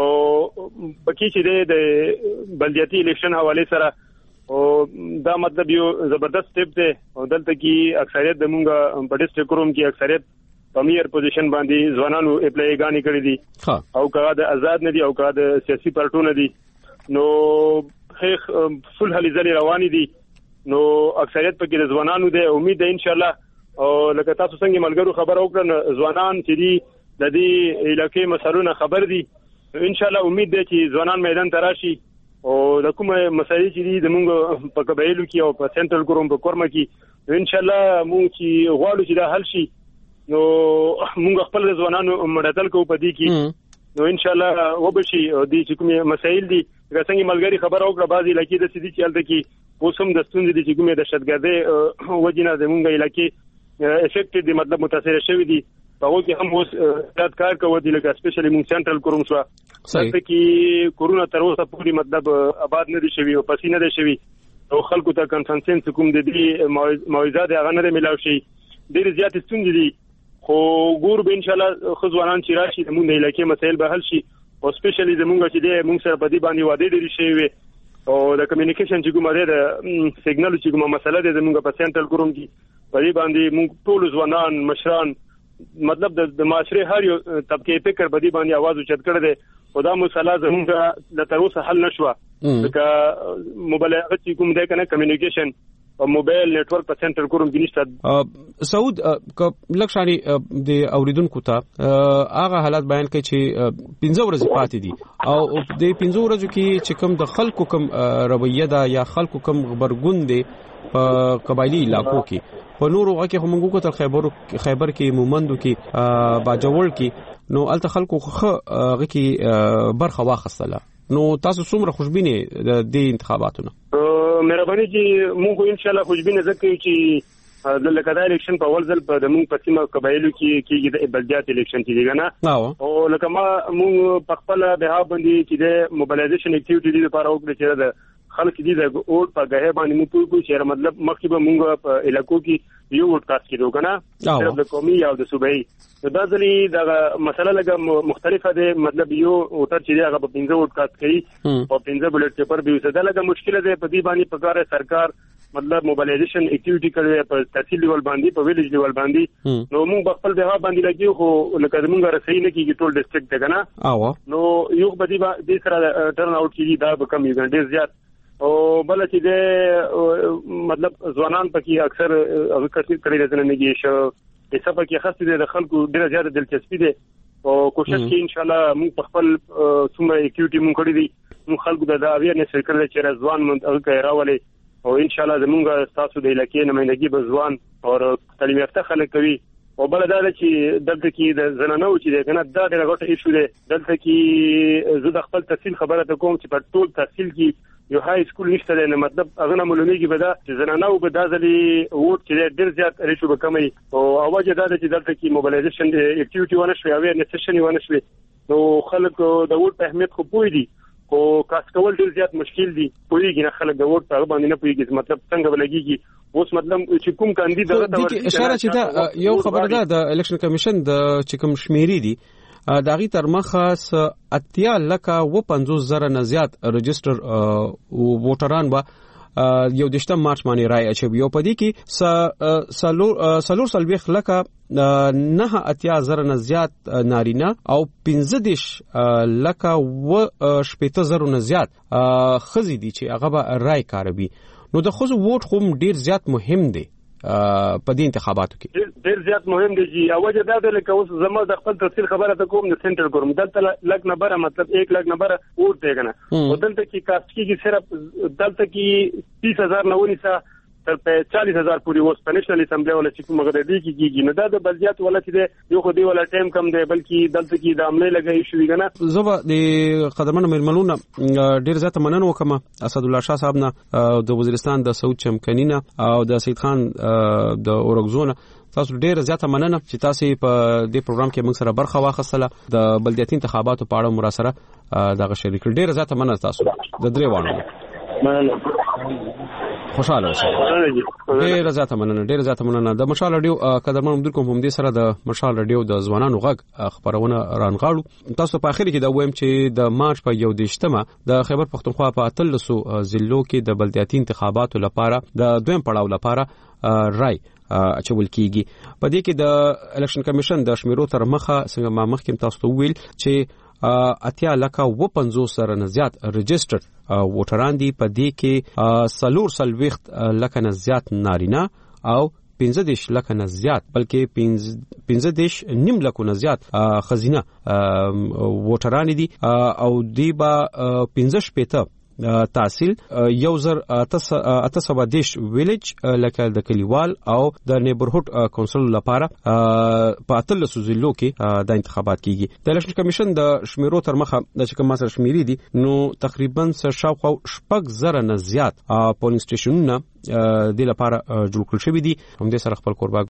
Speaker 10: بکی چې د بلدیاتي الیکشن حواله سره او دا مطلب یو زبردست سټیپ دی او دلته کې اکثریت د مونږ په ډیسټریکټ کوروم کې اکثریت پامیر پوزیشن باندې ځوانانو اپلای غانې کړې دي او کله د آزاد نه دي او کله د سیاسي پارټو نه دي نو خیخ فل هلي ځلې روانې دي نو اکثریت پکې د ځوانانو دی. امید ده ان شاء الله او لکه تاسو څنګه ملګرو خبر وکړه ځوانان چې دي د دې علاقې مسلونه خبر دي ان شاء الله امید ده چې ځوانان میدان ته راشي او د کومه مسایل چې دي د موږ په قبایلو کې او په سنټرل کوروم په کورمه کې ان شاء الله موږ چې غواړو چې دا حل شي نو موږ خپل ځوانانو مددل کوو په دې کې نو ان شاء الله وبشي دي چې کومه مسایل دي څنګه ملګری خبر اوکړه بعضی علاقې د سدي چلته کې اوسم د ستوندې د چې کومه د شتګردې وجنه د مونږه علاقې افیکټډ دي مطلب متاثر شوی دي په هغه کې هم اوس زیات کار کوي د لکه سپیشلی مونږ سنټرل کوروم شو څنګه کې کورونا تر اوسه پوری مطلب آباد نه دي شوی او پسینه دي شوی او خلکو ته کنسنسنس کوم د دې موعظه د غنره ملاو شي ډېر زیات ستونزې دي خو ګور به ان شاء الله خزوانان چې راشي د مونږ د علاقې مسایل به حل شي او سپیشلی زمونږ چې د مونږ سره په دې باندې وعده لري شي او د کمیونیکیشن چې کومه ده د سیګنال چې کومه مسله ده زمونږ په سنټرل کوروم کې په دې باندې مونږ ټول ځوانان مشران مطلب د معاشره هر یو طبقه فکر په دې باندې आवाज اوچت کړی دی او دا مسله زمونږ د تر اوسه حل نشوه ځکه مبالغه چې کوم ده کنه کمیونیکیشن او موبایل نتورک په سنټر کوروم کې نشته.
Speaker 27: سعود ک لکشاني د اوریدونکو ته هغه حالت بیان کوي چې پنځه ورځې پاتې دي او د پنځه ورځو کې چې کوم د خلکو کوم رویه ده یا خلکو کوم خبرګون دي په قبایلی علاقو کې په نورو کې هم موږ ته خیبر خیبر کې مومندو کې باجوړ کې نو الته خلکو خو هغه کې برخه واخصله نو تاسو څومره خوشبینه د انتخاباتونو
Speaker 10: مهرباني چې موږ ان شاء الله خوشبینه ځکه چې د لکه الیکشن په اول ځل په د موږ په سیمه قبایلو کې کېږي د بلدیات الیکشن کېږي نه او لکه ما موږ په خپل به باندې چې د موبلایزیشن اکټیویټي لپاره وکړو چې د خلک دي د اوټ په غه باندې موږ کوی چې مطلب مخکې به موږ په علاقو کې یو ووټ کاست کېدو کنه د قومي او د صوبایي دا ځلې دا مسله لګه مختلفه ده مطلب یو ووټر چې هغه په پنځه ووټ کاست کوي او پنځه بلټ پیپر به وسه دا لګه مشکله ده په دې باندې په کار سرکار مطلب موبلایزیشن اکټیویټي کوي په تحصیل لیول باندې په ویلیج لیول باندې نو موږ خپل به باندې لګي خو لکه موږ رسېږي نه کیږي ټول ډیسټریکټ ته کنه نو یو به دې سره ټرن اوټ کیږي دا به کم یو ډیر زیات او بل چې د مطلب ځوانان پکې اکثر هغه کړي راځنه نه کیږي چې څه پکې خاصه د خلکو ډیره زیاته دلچسپي ده او کوشش کوي ان شاء الله موږ په خپل څومره اکټیویټي موږ کړی دي موږ خلکو د اویرنس ورکړل چې ځوان مونږ هغه راولي او ان شاء الله زموږ تاسو د علاقې نمائندګي به ځوان او تعلیم یافته خلک کوي او بل دا چې دلته کې د زنانو چې کنه دا ډېر غوټه ایشو ده دلته کې زه د خپل تحصیل خبره ته کوم چې په ټول تحصیل کې یو های سکول نشته نه مطلب هغه نه معلومیږي به دا چې زنانو به دا ځلې ووټ چې ډېر زیات ریشو به کمي او اواجه دا چې دلته کې موبلایزیشن اکټیویټي ونه شوي او نسشن ونه شوي نو خلک د ووټ په اهمیت خو پوي دي او کاس کول ډېر زیات مشکل دي پويږي نه خلک د ووټ په باندې نه پويږي مطلب څنګه ولګيږي اوس مطلب چې کوم کاندید دغه
Speaker 27: ته ورته اشاره چې دا یو خبره ده د الیکشن کمیشن د چې کوم شمیرې دي داغي تر مخه اتیا لکه و پنځوس زره نه زیات رجستر ووټران به یو دشته مارچ باندې راي اچوي او پدې کې سلور سلور سلويخ لکه نه اتیا زره نه زیات نارینه او پنځه دیش لکه و شپږ زره نه زیات خزي دي چې هغه به راي کاروي نو د خو ووټ خو ډیر زیات مهم دی په دې انتخاباتو کې
Speaker 10: ډیر زیات مهم دي چې اوجه دا د لکه اوس زموږ د خپل تفصیل خبره ته کوم د سنټر کوم دلته لګ نمبر مطلب یک لګ نمبر ووټ دی کنه او دلته کې کاست کې صرف دلته کې تیس هزار نه ونیسه تر چالیس هزار پورې اوس په نېشنل اسمبلی ولا چې کومه غږ دی کېږي نو دا د بلدیات ولا چې یو خو دی ولا ټایم کم دی بلکې دلته کې د عملي لګي شوې کنه
Speaker 27: زه د قدمنو ململونه ډیر زیات مننه وکم اسد الله شاه صاحب نه د وزیرستان د سعود چمکنینه او د سید خان د اورګزونه تاسو ډیر زیات مننه چې تاسو په دې پروګرام کې موږ سره برخه واخیستله د بلدیاتي انتخاباتو په اړه مراسره دغه شریک ډیر زیات مننه تاسو د درې وانه
Speaker 10: مننه
Speaker 27: خوشاله اوسئ ډیر زیاته مننه ډیر زیاته مننه د مشال رادیو قدرمن مدیر کوم هم دې سره د مشال رادیو د ځوانانو غږ خبرونه رانغاړو تاسو په اخر کې دا وایم چې د مارچ په یو دیشتمه د خیبر پختونخوا په اتلسو ضلعو کې د بلدیاتي انتخاباتو لپاره د دویم پړاو لپاره رای اچول کیږي په دې کې د الیکشن کمیشن د شمیرو تر مخه څنګه ما مخکې تاسو ته ویل چې اتیا لکه و پنځوس سره نه زیات رجستر ووټران دي په دې کې سلور سلويخت لکه نه زیات نارینه او پنځه دیش لکه نه زیات بلکې پنځه دیش نیم لکه نه زیات خزینه ووټران دي او دی با پنځه شپېته تحصیل یو زر اته سوه دیش ویلیج لکه د کلیوال او د نیبرهوډ کونسل لپاره په اتلسو ضلعو کې د انتخابات کیږي د الیکشن کمیشن د شمیرو تر مخه د چې کوم سره شمیرې دي نو تقریبا شاوخوا شپږ زره نه زیات پولینګ سټیشنونه د لپاره جوړ کړل شوی دي هم د سره خپل قربا